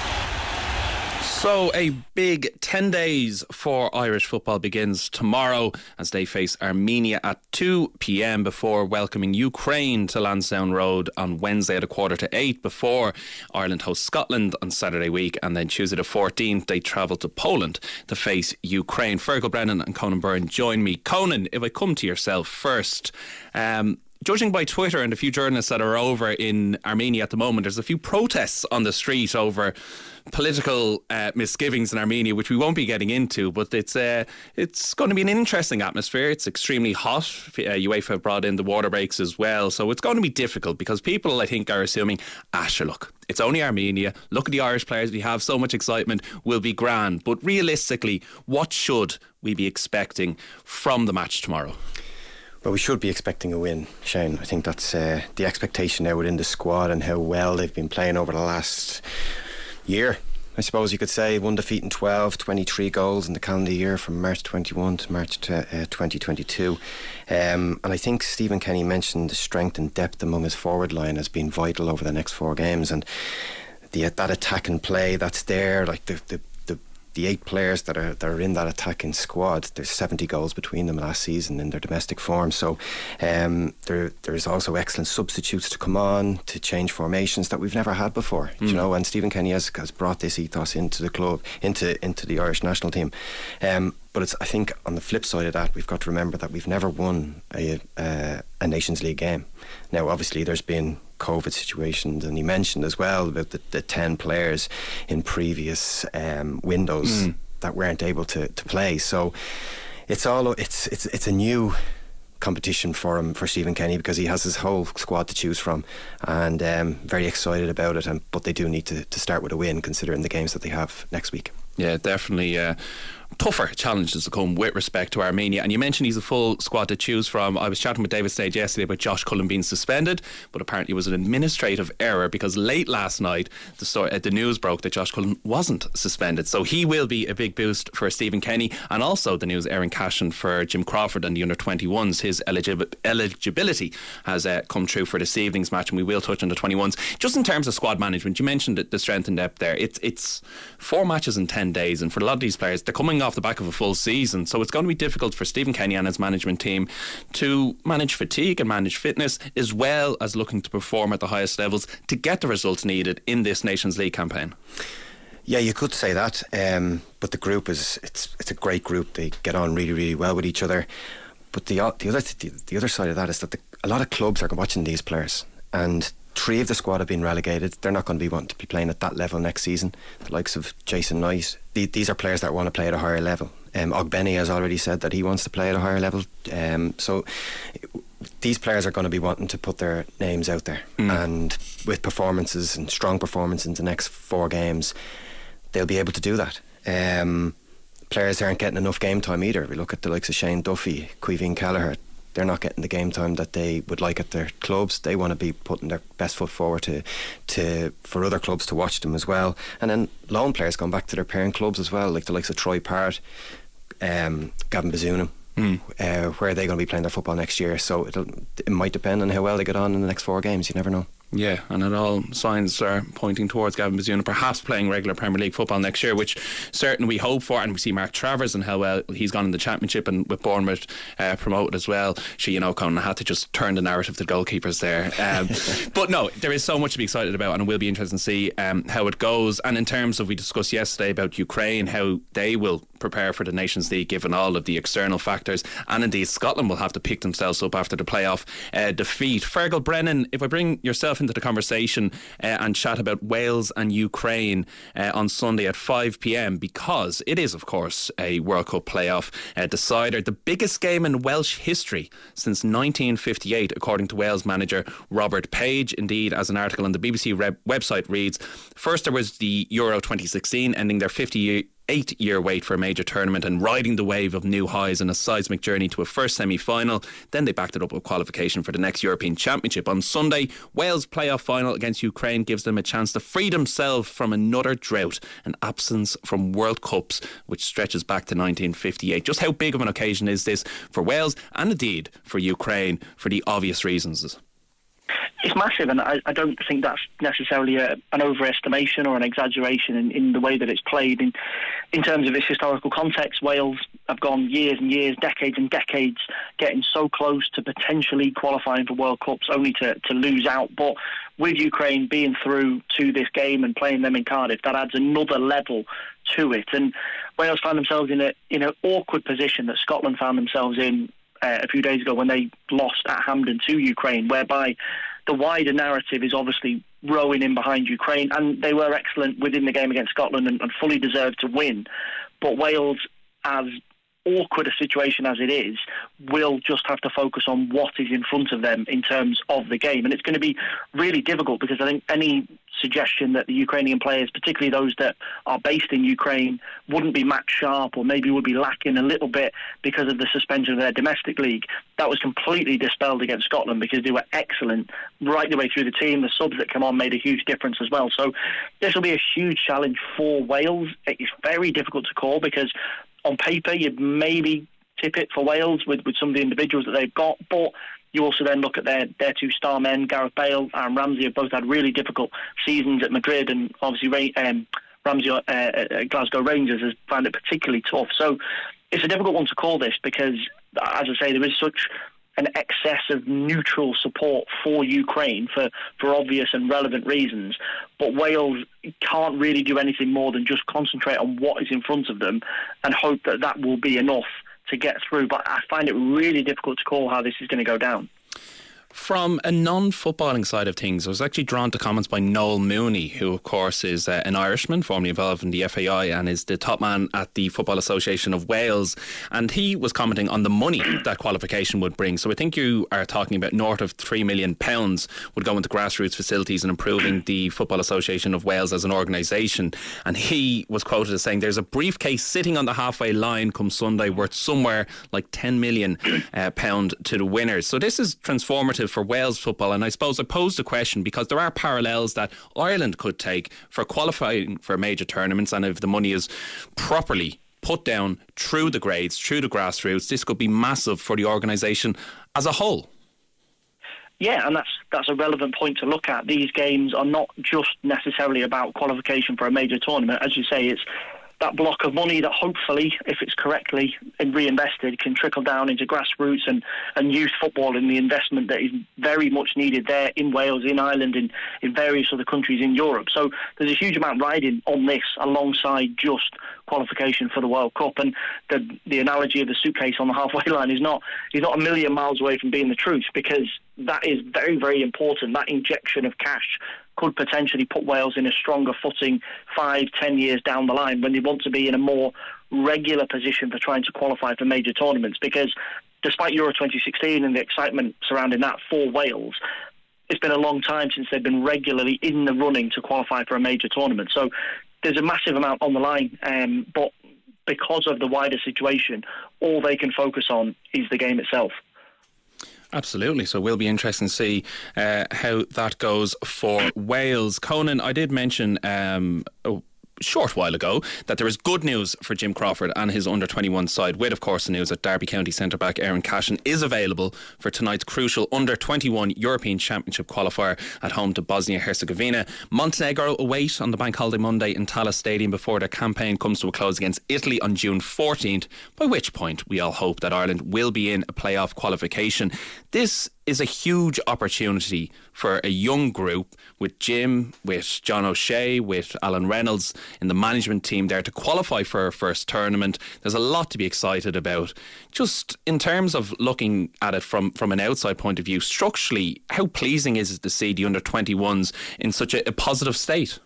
So a big ten days for Irish football begins tomorrow as they face Armenia at two p.m. before welcoming Ukraine to Lansdowne Road on Wednesday at a quarter to eight, before Ireland hosts Scotland on Saturday week, and then Tuesday the fourteenth they travel to Poland to face Ukraine. Fergal Brennan and Conan Byrne join me. Conan, if I come to yourself first, um, judging by Twitter and a few journalists that are over in Armenia at the moment, there's a few protests on the street over political uh, misgivings in Armenia, which we won't be getting into, but it's uh, it's going to be an interesting atmosphere. It's extremely hot. Uh, UEFA have brought in the water breaks as well, so it's going to be difficult because people, I think, are assuming, ah, sure, look, it's only Armenia. Look at the Irish players. We have so much excitement. We'll be grand. But realistically, what should we be expecting from the match tomorrow? Well, we should be expecting a win, Shane. I think that's uh, the expectation now within the squad and how well they've been playing over the last year. I suppose you could say one defeat in twelve, twenty-three goals in the calendar year from March twenty-one to March twenty twenty-two. Um, and I think Stephen Kenny mentioned the strength and depth among his forward line has been vital over the next four games. And the, that attack and play that's there, like the, the The eight players that are that are in that attacking squad, there's seventy goals between them last season in their domestic form. So um, there there's also excellent substitutes to come on to change formations that we've never had before. Mm. You know, and Stephen Kenny has, has brought this ethos into the club, into into the Irish national team. Um, but it's, I think on the flip side of that, we've got to remember that we've never won a, uh, a Nations League game. Now, obviously, there's been COVID situations, and he mentioned as well about the, the ten players in previous um, windows mm. that weren't able to, to play. So it's all it's it's it's a new competition for him, for Stephen Kenny, because he has his whole squad to choose from, and um, very excited about it. And but they do need to, to start with a win, considering the games that they have next week. Yeah, definitely uh, tougher challenges to come with respect to Armenia. And you mentioned he's a full squad to choose from. I was chatting with David Stage yesterday about Josh Cullen being suspended, but apparently it was an administrative error, because late last night the, story, uh, the news broke that Josh Cullen wasn't suspended. So he will be a big boost for Stephen Kenny. And also the news, Aaron Cashin for Jim Crawford and the under twenty-ones. His eligib- eligibility has uh, come true for this evening's match, and we will touch on the twenty-ones. Just in terms of squad management, you mentioned the strength and depth there. It's, it's four matches in ten days, and for a lot of these players, they're coming off the back of a full season, so it's going to be difficult for Stephen Kenny and his management team to manage fatigue and manage fitness, as well as looking to perform at the highest levels to get the results needed in this Nations League campaign. Yeah, you could say that, um, but the group is it's it's a great group. They get on really really well with each other. But the the other the, the other side of that is that the, a lot of clubs are watching these players, and three of the squad have been relegated. They're not going to be wanting to be playing at that level next season. The likes of Jason Knight, the, these are players that want to play at a higher level. Um, Ogbeni has already said that he wants to play at a higher level. Um, so these players are going to be wanting to put their names out there, mm. and with performances and strong performances in the next four games, they'll be able to do that. Um, players aren't getting enough game time either. We look at the likes of Shane Duffy, Caoimhín Kelleher. They're not getting the game time that they would like at their clubs. They want to be putting their best foot forward to, to for other clubs to watch them as well. And then loan players going back to their parent clubs as well, like the likes of Troy Parrott, um, Gavin Bazunam. Mm. Uh, where are they going to be playing their football next year? So it'll, it might depend on how well they get on in the next four games. You never know. Yeah, and it all signs are pointing towards Gavin Bazunam perhaps playing regular Premier League football next year, which certainly we hope for. And we see Mark Travers and how well he's gone in the Championship, and with Bournemouth uh, promoted as well. She, you know, Conan had to just turn the narrative to the goalkeepers there. Um, but no, there is so much to be excited about, and it will be interesting to see um, how it goes. And in terms of, we discussed yesterday about Ukraine, how they will prepare for the Nations League given all of the external factors, and indeed Scotland will have to pick themselves up after the playoff uh, defeat. Fergal Brennan, if I bring yourself into the conversation uh, and chat about Wales and Ukraine uh, on Sunday at five p.m, because it is of course a World Cup playoff uh, decider, the biggest game in Welsh history since nineteen fifty-eight, according to Wales manager Robert Page. Indeed, as an article on the B B C rep- website reads, first there was the Euro twenty sixteen, ending their fifty-eight year wait for a major tournament and riding the wave of new highs in a seismic journey to a first semi-final. Then they backed it up with qualification for the next European Championship. On Sunday, Wales' playoff final against Ukraine gives them a chance to free themselves from another drought, an absence from World Cups which stretches back to nineteen fifty-eight. Just how big of an occasion is this for Wales, and indeed for Ukraine, for the obvious reasons? It's massive, and I, I don't think that's necessarily a, an overestimation or an exaggeration in, in the way that it's played. In, in terms of its historical context, Wales have gone years and years, decades and decades, getting so close to potentially qualifying for World Cups, only to, to lose out. But with Ukraine being through to this game and playing them in Cardiff, that adds another level to it. And Wales found themselves in a in an awkward position that Scotland found themselves in Uh, a few days ago when they lost at Hampden to Ukraine, whereby the wider narrative is obviously rowing in behind Ukraine, and they were excellent within the game against Scotland and, and fully deserved to win. But Wales, as awkward a situation as it is, will just have to focus on what is in front of them in terms of the game. And it's going to be really difficult, because I think any suggestion that the Ukrainian players, particularly those that are based in Ukraine, wouldn't be match sharp or maybe would be lacking a little bit because of the suspension of their domestic league, that was completely dispelled against Scotland, because they were excellent right the way through the team. The subs that come on made a huge difference as well. So this will be a huge challenge for Wales. It's very difficult to call, because on paper you'd maybe tip it for Wales with, with some of the individuals that they've got, but you also then look at their, their two star men, Gareth Bale, Aaron Ramsey, have both had really difficult seasons at Madrid, and obviously um, Ramsey uh, at Glasgow Rangers has found it particularly tough. So it's a difficult one to call this, because, as I say, there is such an excess of neutral support for Ukraine for, for obvious and relevant reasons. But Wales can't really do anything more than just concentrate on what is in front of them and hope that that will be enough to get through. But I find it really difficult to call how this is going to go down. From a non-footballing side of things, I was actually drawn to comments by Noel Mooney, who of course is uh, an Irishman, formerly involved in the F A I and is the top man at the Football Association of Wales, and he was commenting on the money that qualification would bring. So I think you are talking about north of three million pounds would go into grassroots facilities and improving the Football Association of Wales as an organisation. And he was quoted as saying there's a briefcase sitting on the halfway line come Sunday worth somewhere like ten million uh, pound to the winners. So this is transformative for Wales football, and I suppose I posed a question because there are parallels that Ireland could take for qualifying for major tournaments, and if the money is properly put down through the grades, through the grassroots, this could be massive for the organisation as a whole. Yeah, and that's that's a relevant point to look at. These games are not just necessarily about qualification for a major tournament. As you say, it's that block of money that hopefully, if it's correctly reinvested, can trickle down into grassroots and, and youth football, and the investment that is very much needed there in Wales, in Ireland, in, in various other countries in Europe. So there's a huge amount riding on this alongside just qualification for the World Cup. And the the analogy of the suitcase on the halfway line is not is not a million miles away from being the truth, because that is very, very important. That injection of cash could potentially put Wales in a stronger footing five, ten years down the line when they want to be in a more regular position for trying to qualify for major tournaments. Because despite Euro twenty sixteen and the excitement surrounding that for Wales, it's been a long time since they've been regularly in the running to qualify for a major tournament. So there's a massive amount on the line, um, but because of the wider situation, all they can focus on is the game itself. Absolutely. So we'll be interested to see uh, how that goes for Wales. Conan, I did mention um, a short while ago that there is good news for Jim Crawford and his under twenty-one side, with of course the news that Derby County centre-back Aaron Cashin is available for tonight's crucial under twenty-one European Championship qualifier at home to Bosnia-Herzegovina. Montenegro await on the bank holiday Monday in Talas Stadium before their campaign comes to a close against Italy on June fourteenth, by which point we all hope that Ireland will be in a playoff qualification. This is a huge opportunity for a young group with Jim, with John O'Shea, with Alan Reynolds in the management team there to qualify for our first tournament. There's a lot to be excited about. Just in terms of looking at it from, from an outside point of view, structurally, how pleasing is it to see the under twenty-ones in such a, a positive state?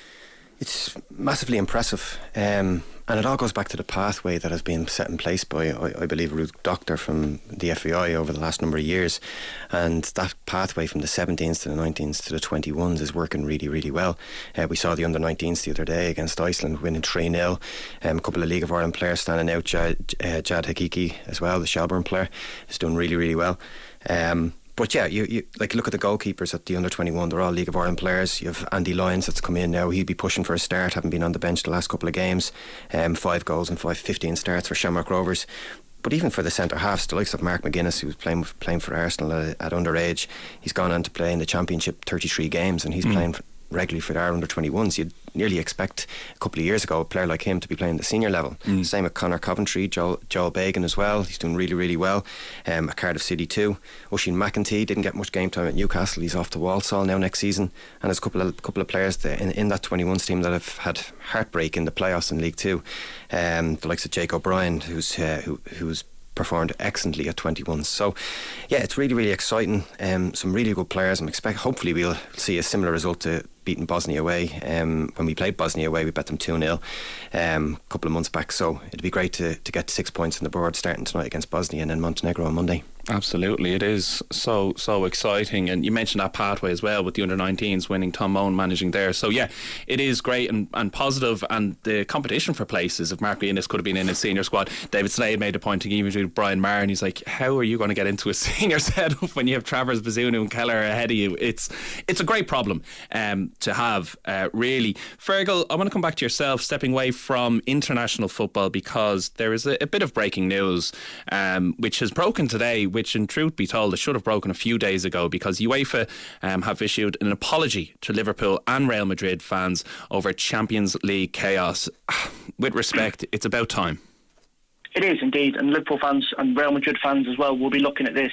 It's massively impressive, um, and it all goes back to the pathway that has been set in place by, I, I believe, Ruth Doctor from the F A I over the last number of years, and that pathway from the seventeens to the nineteens to the twenty-ones is working really, really well. Uh, we saw the under nineteens the other day against Iceland winning three nil. Um, a couple of League of Ireland players standing out. Jad, uh, Jad Hakiki as well, the Shelbourne player, is doing really, really well. Um, But yeah, you, you like look at the goalkeepers at the under twenty-one. They're all League of Ireland players. You have Andy Lyons that's come in now. He'll be pushing for a start, having been on the bench the last couple of games. Um, five goals and five, fifteen starts for Shamrock Rovers. But even for the centre halves, the likes of Mark McGuinness, who was playing playing for Arsenal at, at underage, he's gone on to play in the Championship thirty-three games, and he's mm. playing for, regularly for our under twenty-ones. You'd nearly expect a couple of years ago a player like him to be playing the senior level. Mm. Same with Conor Coventry, Joel, Joel Bagan as well. He's doing really, really well. Um, at Cardiff City too. Oisin McEntee didn't get much game time at Newcastle. He's off to Walsall now next season. And there's a couple of couple of players that in, in that twenty-ones team that have had heartbreak in the playoffs in League Two. Um, the likes of Jake O'Brien, who's uh, who who's performed excellently at twenty-ones. So yeah, it's really, really exciting. Um, some really good players. I'm expect hopefully we'll see a similar result to beating Bosnia away. Um, when we played Bosnia away, we bet them two nil um, a couple of months back. So it'd be great to, to get six points on the board starting tonight against Bosnia and then Montenegro on Monday. Absolutely, it is so so exciting. And you mentioned that pathway as well with the under nineteens winning, Tom Moan managing there. So yeah, it is great and, and positive. And the competition for places, if Mark McGuinness could have been in a senior squad, David Slade made a point to even to Brian Maher, and he's like, how are you going to get into a senior setup when you have Travers Bazunu and Keller ahead of you? It's it's a great problem um, to have, uh, really. Fergal, I want to come back to yourself, stepping away from international football, because there is a, a bit of breaking news um, which has broken today, which in truth be told it should have broken a few days ago, because UEFA um, have issued an apology to Liverpool and Real Madrid fans over Champions League chaos. With respect, it's about time. It is indeed, and Liverpool fans and Real Madrid fans as well will be looking at this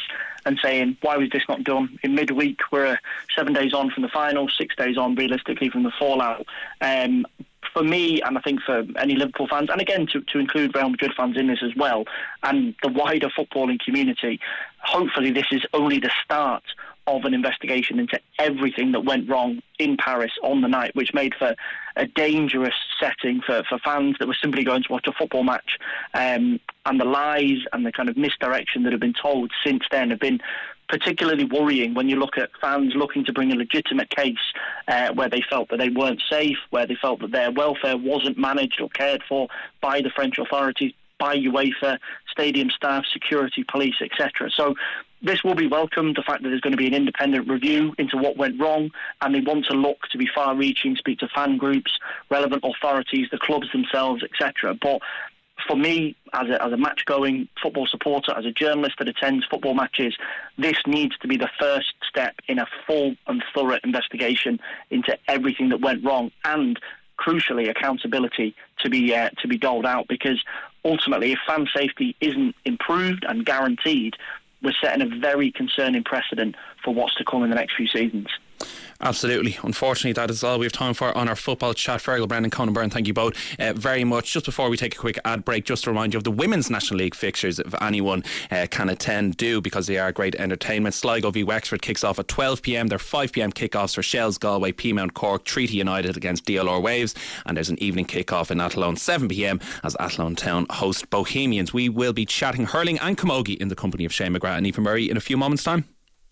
and saying, why was this not done in midweek? We're seven days on from the final, six days on realistically from the fallout. Um, for me, and I think for any Liverpool fans, and again to, to include Real Madrid fans in this as well, and the wider footballing community, hopefully this is only the start of an investigation into everything that went wrong in Paris on the night, which made for a dangerous setting for, for fans that were simply going to watch a football match. Um, and the lies and the kind of misdirection that have been told since then have been particularly worrying when you look at fans looking to bring a legitimate case uh, where they felt that they weren't safe, where they felt that their welfare wasn't managed or cared for by the French authorities, by UEFA, stadium staff, security, police, et cetera. So this will be welcomed, the fact that there's going to be an independent review into what went wrong, and they want to look to be far-reaching, speak to fan groups, relevant authorities, the clubs themselves, et cetera. But for me, as a, as a match-going football supporter, as a journalist that attends football matches, this needs to be the first step in a full and thorough investigation into everything that went wrong, and crucially, accountability to be uh, to be doled out, because ultimately, if fan safety isn't improved and guaranteed, we're setting a very concerning precedent for what's to come in the next few seasons. Absolutely. Unfortunately, that is all we have time for on our football chat. Fergal, Brendan, Conan Byrne, thank you both uh, very much. Just before we take a quick ad break, just to remind you of the Women's National League fixtures, if anyone uh, can attend, do, because they are great entertainment. Sligo v Wexford kicks off at twelve p m. There are five p m kickoffs for Shells, Galway, Peamount, Cork, Treaty United against D L R Waves, and there's an evening kickoff in Athlone, seven p m, as Athlone Town host Bohemians. We will be chatting hurling and camogie in the company of Shane McGrath and Aoife Murray in a few moments' time.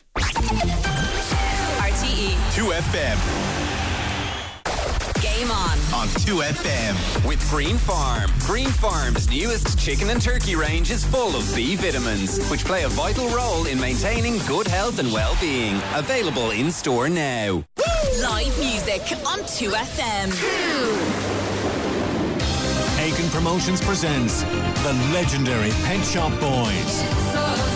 two F M. Game on. On two F M. With Green Farm. Green Farm's newest chicken and turkey range is full of B vitamins, which play a vital role in maintaining good health and well-being. Available in store now. Live music on two F M. Aiken Promotions presents the legendary Pet Shop Boys.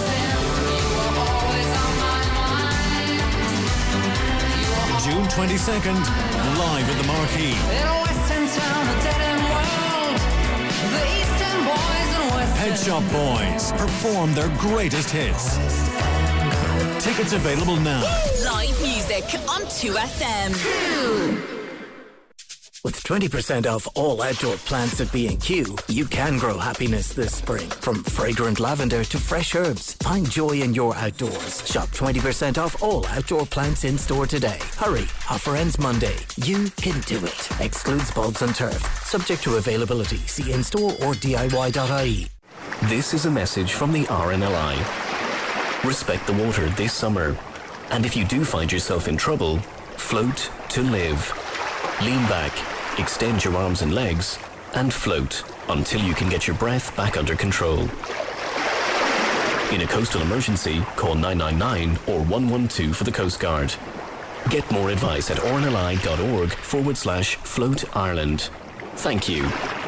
June twenty-second, live at the Marquee. In a western town, a dead-end world, the Eastern Boys and West Pet Shop Boys perform their greatest hits. Tickets available now. Live music on two F M. With twenty percent off all outdoor plants at B and Q, you can grow happiness this spring. From fragrant lavender to fresh herbs, find joy in your outdoors. Shop twenty percent off all outdoor plants in store today. Hurry, offer ends Monday. You can do it. Excludes bulbs and turf. Subject to availability. See in-store or D I Y dot I E. This is a message from the R N L I. Respect the water this summer. And if you do find yourself in trouble, float to live. Lean back, extend your arms and legs, and float until you can get your breath back under control. In a coastal emergency, call nine nine nine or one one two for the Coast Guard. Get more advice at rnli.org forward slash float Ireland. Thank you.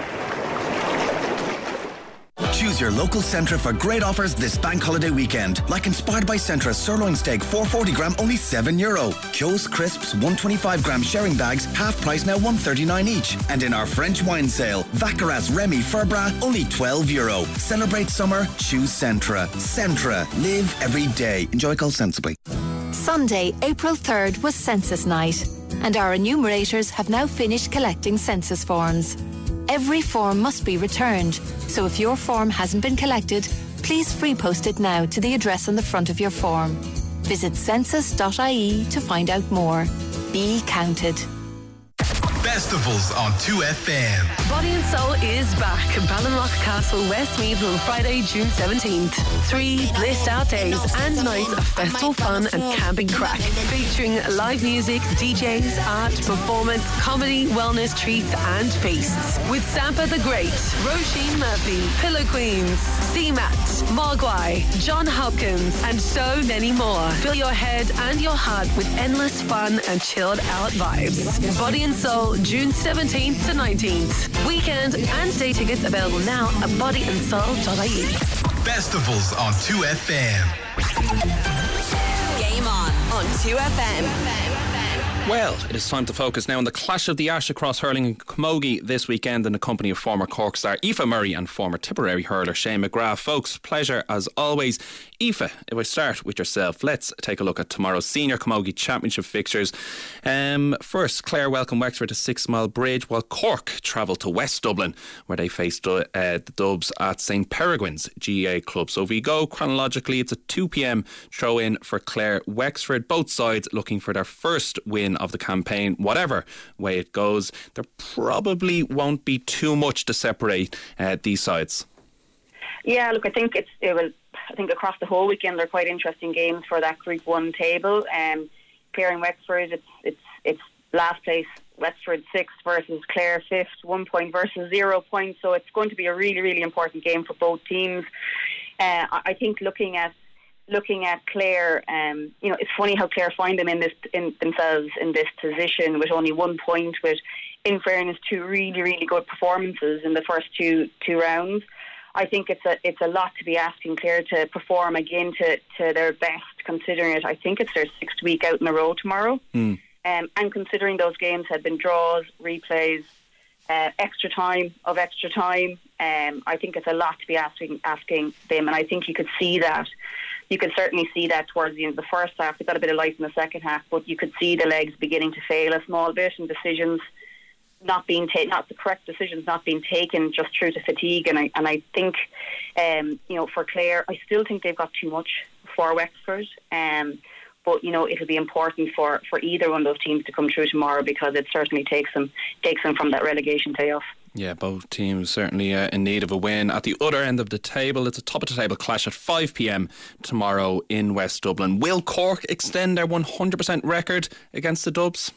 Choose your local Centra for great offers this bank holiday weekend. Like Inspired by Centra sirloin steak four forty gram, only seven euro. Kyo's Crisps one twenty-five gram sharing bags, half price now one thirty-nine each. And in our French wine sale, Vacaras Remy Ferbra, only twelve euro. Celebrate summer, choose Centra. Centra, live every day. Enjoy cold sensibly. Sunday, April third was Census Night, and our enumerators have now finished collecting census forms. Every form must be returned, so if your form hasn't been collected, please free post it now to the address on the front of your form. Visit census dot I E to find out more. Be counted. Festivals on two F M. Body and Soul is back. Ballinrock Castle, Westmeath on Friday, June seventeenth. Three blissed out days and nights of festival fun and camping crack. Featuring live music, D Js, art, performance, comedy, wellness, treats and feasts. With Sampa the Great, Roisin Murphy, Pillow Queens, C-Mat, Mogwai, John Hopkins and so many more. Fill your head and your heart with endless fun and chilled out vibes. Body and Soul, June seventeenth to nineteenth. Weekend and day tickets available now at body and soul dot I E. Festivals on two F M. Game on on two F M. Well, it is time to focus now on the clash of the Ash across hurling in Camogie this weekend in the company of former Cork star Aoife Murray and former Tipperary hurler Shane McGrath. Folks, pleasure as always. Aoife, if I start with yourself, let's take a look at tomorrow's Senior Camogie Championship fixtures. Um, first, Clare welcome Wexford to Six Mile Bridge, while Cork travel to West Dublin, where they faced uh, the Dubs at Saint Peregrine's G A A Club. So if we go chronologically, it's a two p.m. throw-in for Clare Wexford. Both sides looking for their first win of the campaign, whatever way it goes. There probably won't be too much to separate uh, these sides. Yeah, look, I think it's it will. I think across the whole weekend they're quite interesting games for that Group One table. Um, Clare and Wexford, it's it's it's last place Wexford sixth versus Clare fifth, one point versus zero points. So it's going to be a really really important game for both teams. Uh, I think looking at looking at Clare, um, you know, it's funny how Clare find them in this in themselves in this position with only one point. With, in fairness, two really really good performances in the first two two rounds. I think it's a it's a lot to be asking Clare to perform again to, to their best, considering it. I think it's their sixth week out in a row tomorrow, mm. um, and considering those games had been draws, replays, uh, extra time of extra time. Um, I think it's a lot to be asking asking them, and I think you could see that. You could certainly see that towards the end of the first half. They got a bit of life in the second half, but you could see the legs beginning to fail a small bit, and decisions not being taken, not the correct decisions not being taken just through to fatigue. And I and I think, um, you know, for Clare, I still think they've got too much for Wexford. Um, but you know, it'll be important for, for either one of those teams to come through tomorrow, because it certainly takes them takes them from that relegation playoff. Yeah, both teams certainly uh, in need of a win. At the other end of the table, it's a top of the table clash at five p.m. tomorrow in West Dublin. Will Cork extend their one hundred percent record against the Dubs?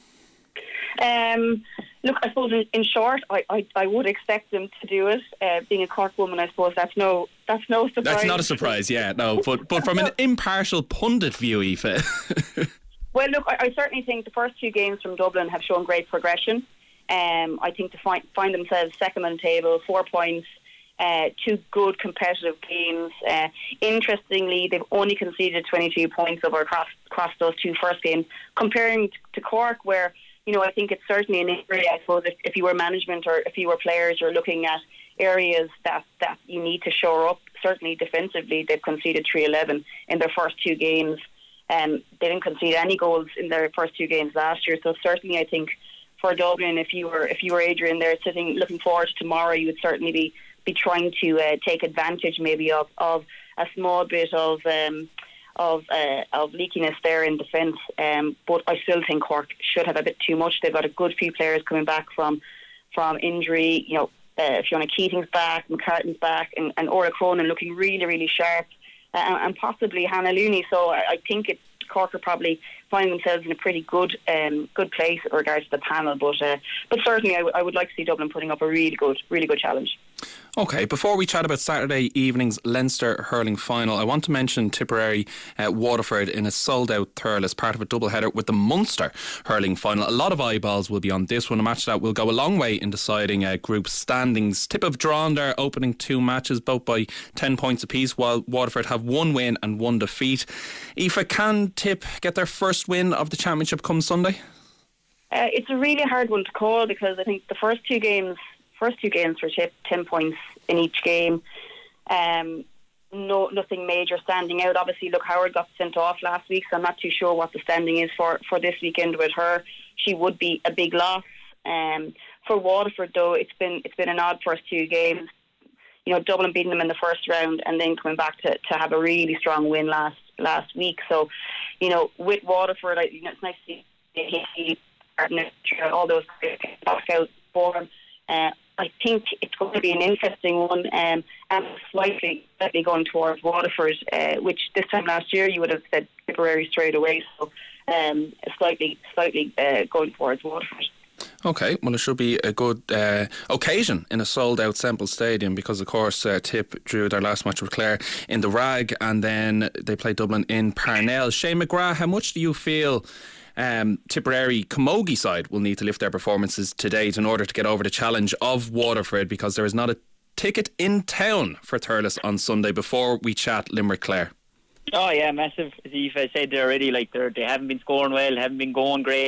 Um, look, I suppose in, in short, I, I, I would expect them to do it. Uh, being a Cork woman, I suppose that's no that's no surprise. That's not a surprise, yeah, no. But but from an impartial pundit view, Aoife. Well, look, I, I certainly think the first two games from Dublin have shown great progression. Um, I think to find find themselves second on the table, four points, uh, two good competitive games. Uh, interestingly, they've only conceded twenty-two points over across across those two first games, comparing to Cork, where, you know, I think it's certainly an area, I suppose, if, if you were management or if you were players, you're looking at areas that, that you need to shore up. Certainly defensively, they've conceded three eleven in their first two games. Um, they didn't concede any goals in their first two games last year. So certainly I think for Dublin, if you were if you were Adrian there sitting looking forward to tomorrow, you would certainly be, be trying to uh, take advantage maybe of, of a small bit of um, of uh, of leakiness there in defence. Um, but I still think Cork should have a bit too much. They've got a good few players coming back from from injury. You know, uh, Fiona Keating's back, McCartan's back, and, and Orla Cronin looking really really sharp, uh, and, and possibly Hannah Looney. So I, I think it's Cork are probably finding themselves in a pretty good um, good place in regards to the panel, but uh, but certainly I, w- I would like to see Dublin putting up a really good really good challenge. Okay, before we chat about Saturday evening's Leinster hurling final, I want to mention Tipperary uh, Waterford in a sold-out thirl as part of a doubleheader with the Munster hurling final. A lot of eyeballs will be on this one, a match that will go a long way in deciding uh, group standings. Tip of drawn there, opening two matches, both by ten points apiece, while Waterford have one win and one defeat. Aoife, can Tip get their first win of the championship come Sunday? Uh, it's a really hard one to call, because I think the first two games First two games for Tip, ten points in each game. Um, no, nothing major standing out. Obviously, look, Howard got sent off last week, so I'm not too sure what the standing is for, for this weekend with her. She would be a big loss. Um, for Waterford, though, it's been it's been an odd first two games. You know, Dublin beating them in the first round and then coming back to, to have a really strong win last last week. So, you know, with Waterford, I, you know, it's nice to see all those knockout form. Uh, I think it's going to be an interesting one, um, and slightly, slightly going towards Waterford, uh, which this time last year you would have said Tipperary straight away. So, um, slightly, slightly uh, going towards Waterford. Okay, well, it should be a good uh, occasion in a sold-out Semple Stadium, because, of course, uh, Tip drew their last match with Clare in the Rag, and then they played Dublin in Parnell. Shane McGrath, how much do you feel Um, Tipperary Camogie side will need to lift their performances to date in order to get over the challenge of Waterford, because there is not a ticket in town for Thurles on Sunday, before we chat Limerick Clare? Oh yeah, massive. As Aoife said there already, like they they haven't been scoring well, haven't been going great.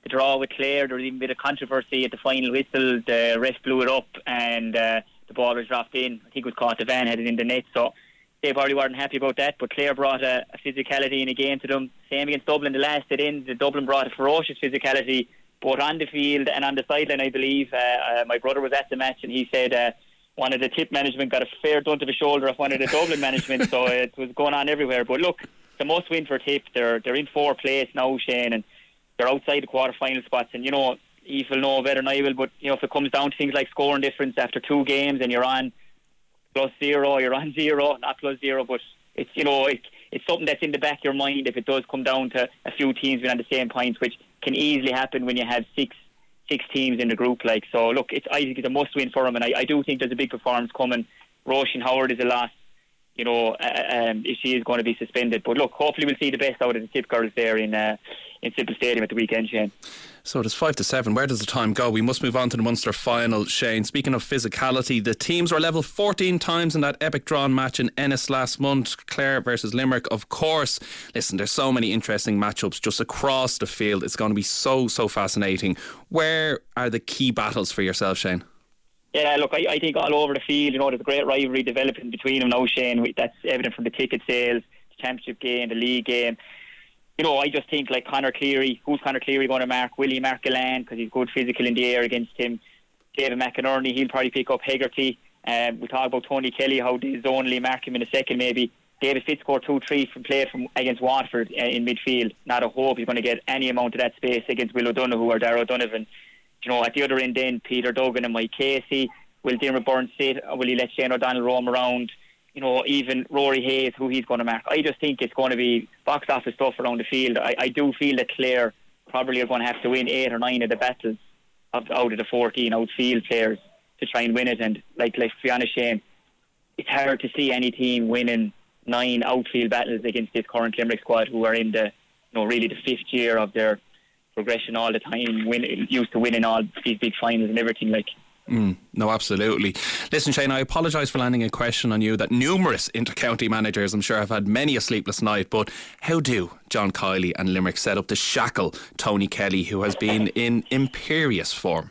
the draw with Clare, there was even a bit of controversy at the final whistle. The ref blew it up and uh, the ball was dropped in. I think it was caught the van, headed in the net. So they probably weren't happy about that. But Clare brought a, a physicality in again to them. Same against Dublin, the last it in. The Dublin brought a ferocious physicality, both on the field and on the sideline, I believe. Uh, uh, my brother was at the match and he said uh, one of the Tip management got a fair dunt of the shoulder of one of the Dublin management. So it was going on everywhere. But look, the must win for Tip. They're, they're in fourth place now, Shane, and they're outside the quarter-final spots. And, you know, Eve will know better than I will, but, you know, if it comes down to things like scoring difference after two games and you're on plus zero, you're on zero, not plus zero, but it's, you know, it, it's something that's in the back of your mind if it does come down to a few teams being on the same points, which can easily happen when you have six six teams in the group. Like, so look, it's, I think it's a must-win for them, and I, I do think there's a big performance coming. Roisin Howard is a loss, you know, uh, um, if she is going to be suspended. But look, hopefully we'll see the best out of the Tip girls there in uh, in Simple Stadium at the weekend, Shane. So it is five to seven. Where does the time go? We must move on to the Munster final, Shane. Speaking of physicality, the teams were level fourteen times in that epic drawn match in Ennis last month. Clare versus Limerick, of course. Listen, there's so many interesting matchups just across the field. It's going to be so, so fascinating. Where are the key battles for yourself, Shane? Yeah, look, I, I think all over the field, you know, there's a great rivalry developing between them now, Shane. That's evident from the ticket sales, the championship game, the league game. You know, I just think like Conor Cleary, who's Conor Cleary going to mark? Will he mark Galan because he's good physical in the air against him? David McInerney, he'll probably pick up Hegarty. Um, we talk about Tony Kelly, how they only mark him in a second maybe. David Fitz scored two three from play from against Watford uh, in midfield. Not a hope he's going to get any amount of that space against Will O'Donoghue or Darragh O'Donovan. You know, at the other end then, Peter Duggan and Mike Casey. Will Diarmaid Byrne sit or will he let Shane O'Donnell roam around? You know, even Rory Hayes, who he's going to mark. I just think it's going to be box office stuff around the field. I, I do feel that Clare probably are going to have to win eight or nine of the battles of, out of the fourteen outfield players to try and win it. And like, like to be honest, Shane, it's hard to see any team winning nine outfield battles against this current Limerick squad, who are in the, you know, really the fifth year of their progression all the time, win, used to winning all these big finals and everything. Like. Mm, no, absolutely. Listen, Shane, I apologise for landing a question on you that numerous inter-county managers, I'm sure, have had many a sleepless night, but how do John Kiley and Limerick set up to shackle Tony Kelly, who has been in imperious form?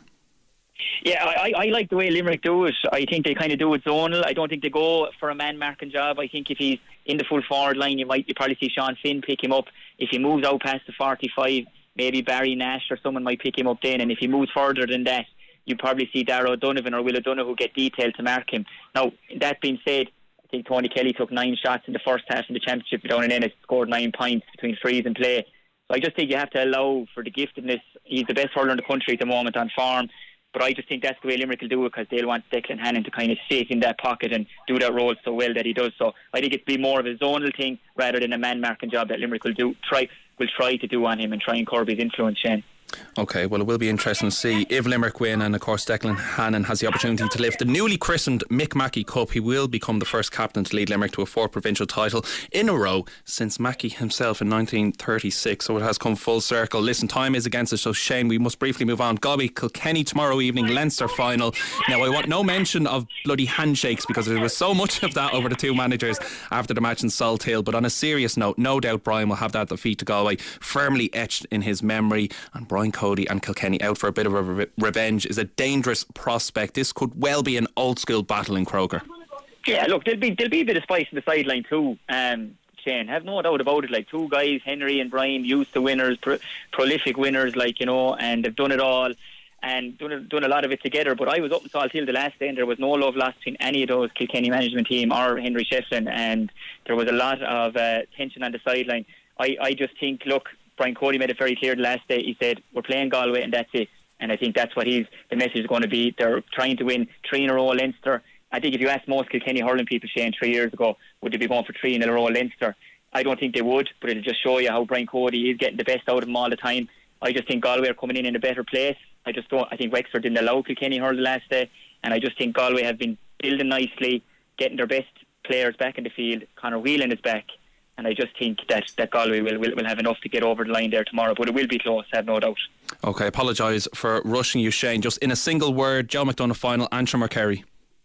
Yeah, I, I like the way Limerick do it. I think they kind of do it zonal. I don't think they go for a man-marking job. I think if he's in the full forward line, you might you probably see Sean Finn pick him up. If he moves out past the forty-five, maybe Barry Nash or someone might pick him up then, and if he moves further than that, you probably see Darragh O'Donovan or Will O'Donoghue get detailed to mark him. Now, that being said, I think Tony Kelly took nine shots in the first half in the championship down in Ennis, scored nine points between frees and play. So I just think you have to allow for the giftedness. He's the best hurler in the country at the moment on form, but I just think that's the way Limerick will do it, because they'll want Declan Hannon to kind of sit in that pocket and do that role so well that he does. So I think it'll be more of a zonal thing rather than a man-marking job that Limerick will do. Try will try to do on him and try and curb his influence, Shane. OK, well, it will be interesting to see if Limerick win, and of course Declan Hannon has the opportunity to lift the newly christened Mick Mackey Cup. He will become the first captain to lead Limerick to a fourth provincial title in a row since Mackey himself in nineteen thirty-six, so it has come full circle. Listen, time is against us, so Shane, we must briefly move on. Galway Kilkenny tomorrow evening, Leinster final. Now, I want no mention of bloody handshakes, because there was so much of that over the two managers after the match in Salt Hill, but on a serious note, no doubt Brian will have that defeat to Galway firmly etched in his memory, and Brian Cody and Kilkenny out for a bit of a re- revenge is a dangerous prospect. This could well be an old school battle in Croker. Yeah, look, there'll be there'll be a bit of spice in the sideline too, um, Shane. Have no doubt about it. Like, two guys, Henry and Brian, used to winners, pro- prolific winners, like, you know, and they've done it all and done, done a lot of it together. But I was up in Salt Hill the last day, and there was no love lost between any of those Kilkenny management team or Henry Shefflin, and there was a lot of uh, tension on the sideline. I, I just think, look, Brian Cody made it very clear the last day. He said, we're playing Galway and that's it. And I think that's what he's the message is going to be. They're trying to win three in a row Leinster. I think if you asked most Kilkenny hurling people, Shane, three years ago, would they be going for three in a row Leinster? I don't think they would, but it'll just show you how Brian Cody is getting the best out of them all the time. I just think Galway are coming in in a better place. I just don't. I think Wexford didn't allow Kilkenny hurl the last day, and I just think Galway have been building nicely, getting their best players back in the field. Conor Whelan is back. And I just think that, that Galway will, will will have enough to get over the line there tomorrow. But it will be close, I have no doubt. OK, apologise for rushing you, Shane. Just in a single word, Joe McDonagh final, Antrim or Kerry?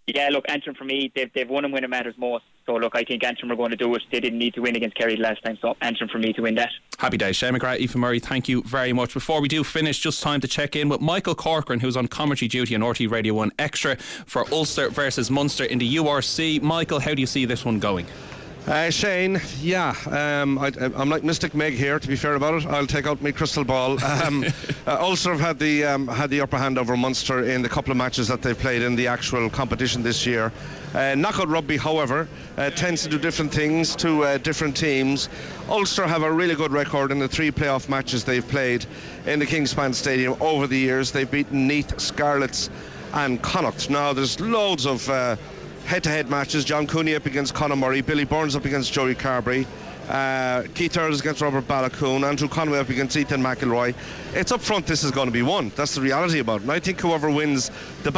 Yeah, look, Antrim for me, they've, they've won and when it matters most. So, look, I think Antrim are going to do it. They didn't need to win against Kerry last time, so Antrim for me to win that. Happy days. Shane McGrath, Aoife Murray, thank you very much. Before we do finish, just time to check in with Michael Corcoran, who's on commentary duty on R T Radio one Extra for Ulster versus Munster in the U R C. Michael, how do you see this one going? Uh, Shane, yeah, um, I, I'm like Mystic Meg here. To be fair about it, I'll take out my crystal ball. Um, uh, Ulster have had the um, had the upper hand over Munster in the couple of matches that they've played in the actual competition this year. Uh, knockout rugby, however, uh, tends to do different things to uh, different teams. Ulster have a really good record in the three playoff matches they've played in the Kingspan Stadium over the years. They've beaten Neath, Scarlets, and Connacht. Now, there's loads of Uh, head-to-head matches. John Cooney up against Conor Murray, Billy Burns up against Joey Carberry, uh, Keith Earls against Robert Balakoon, Andrew Conway up against Ethan McElroy. It's up front, this is going to be won. That's the reality about it. And I think whoever wins the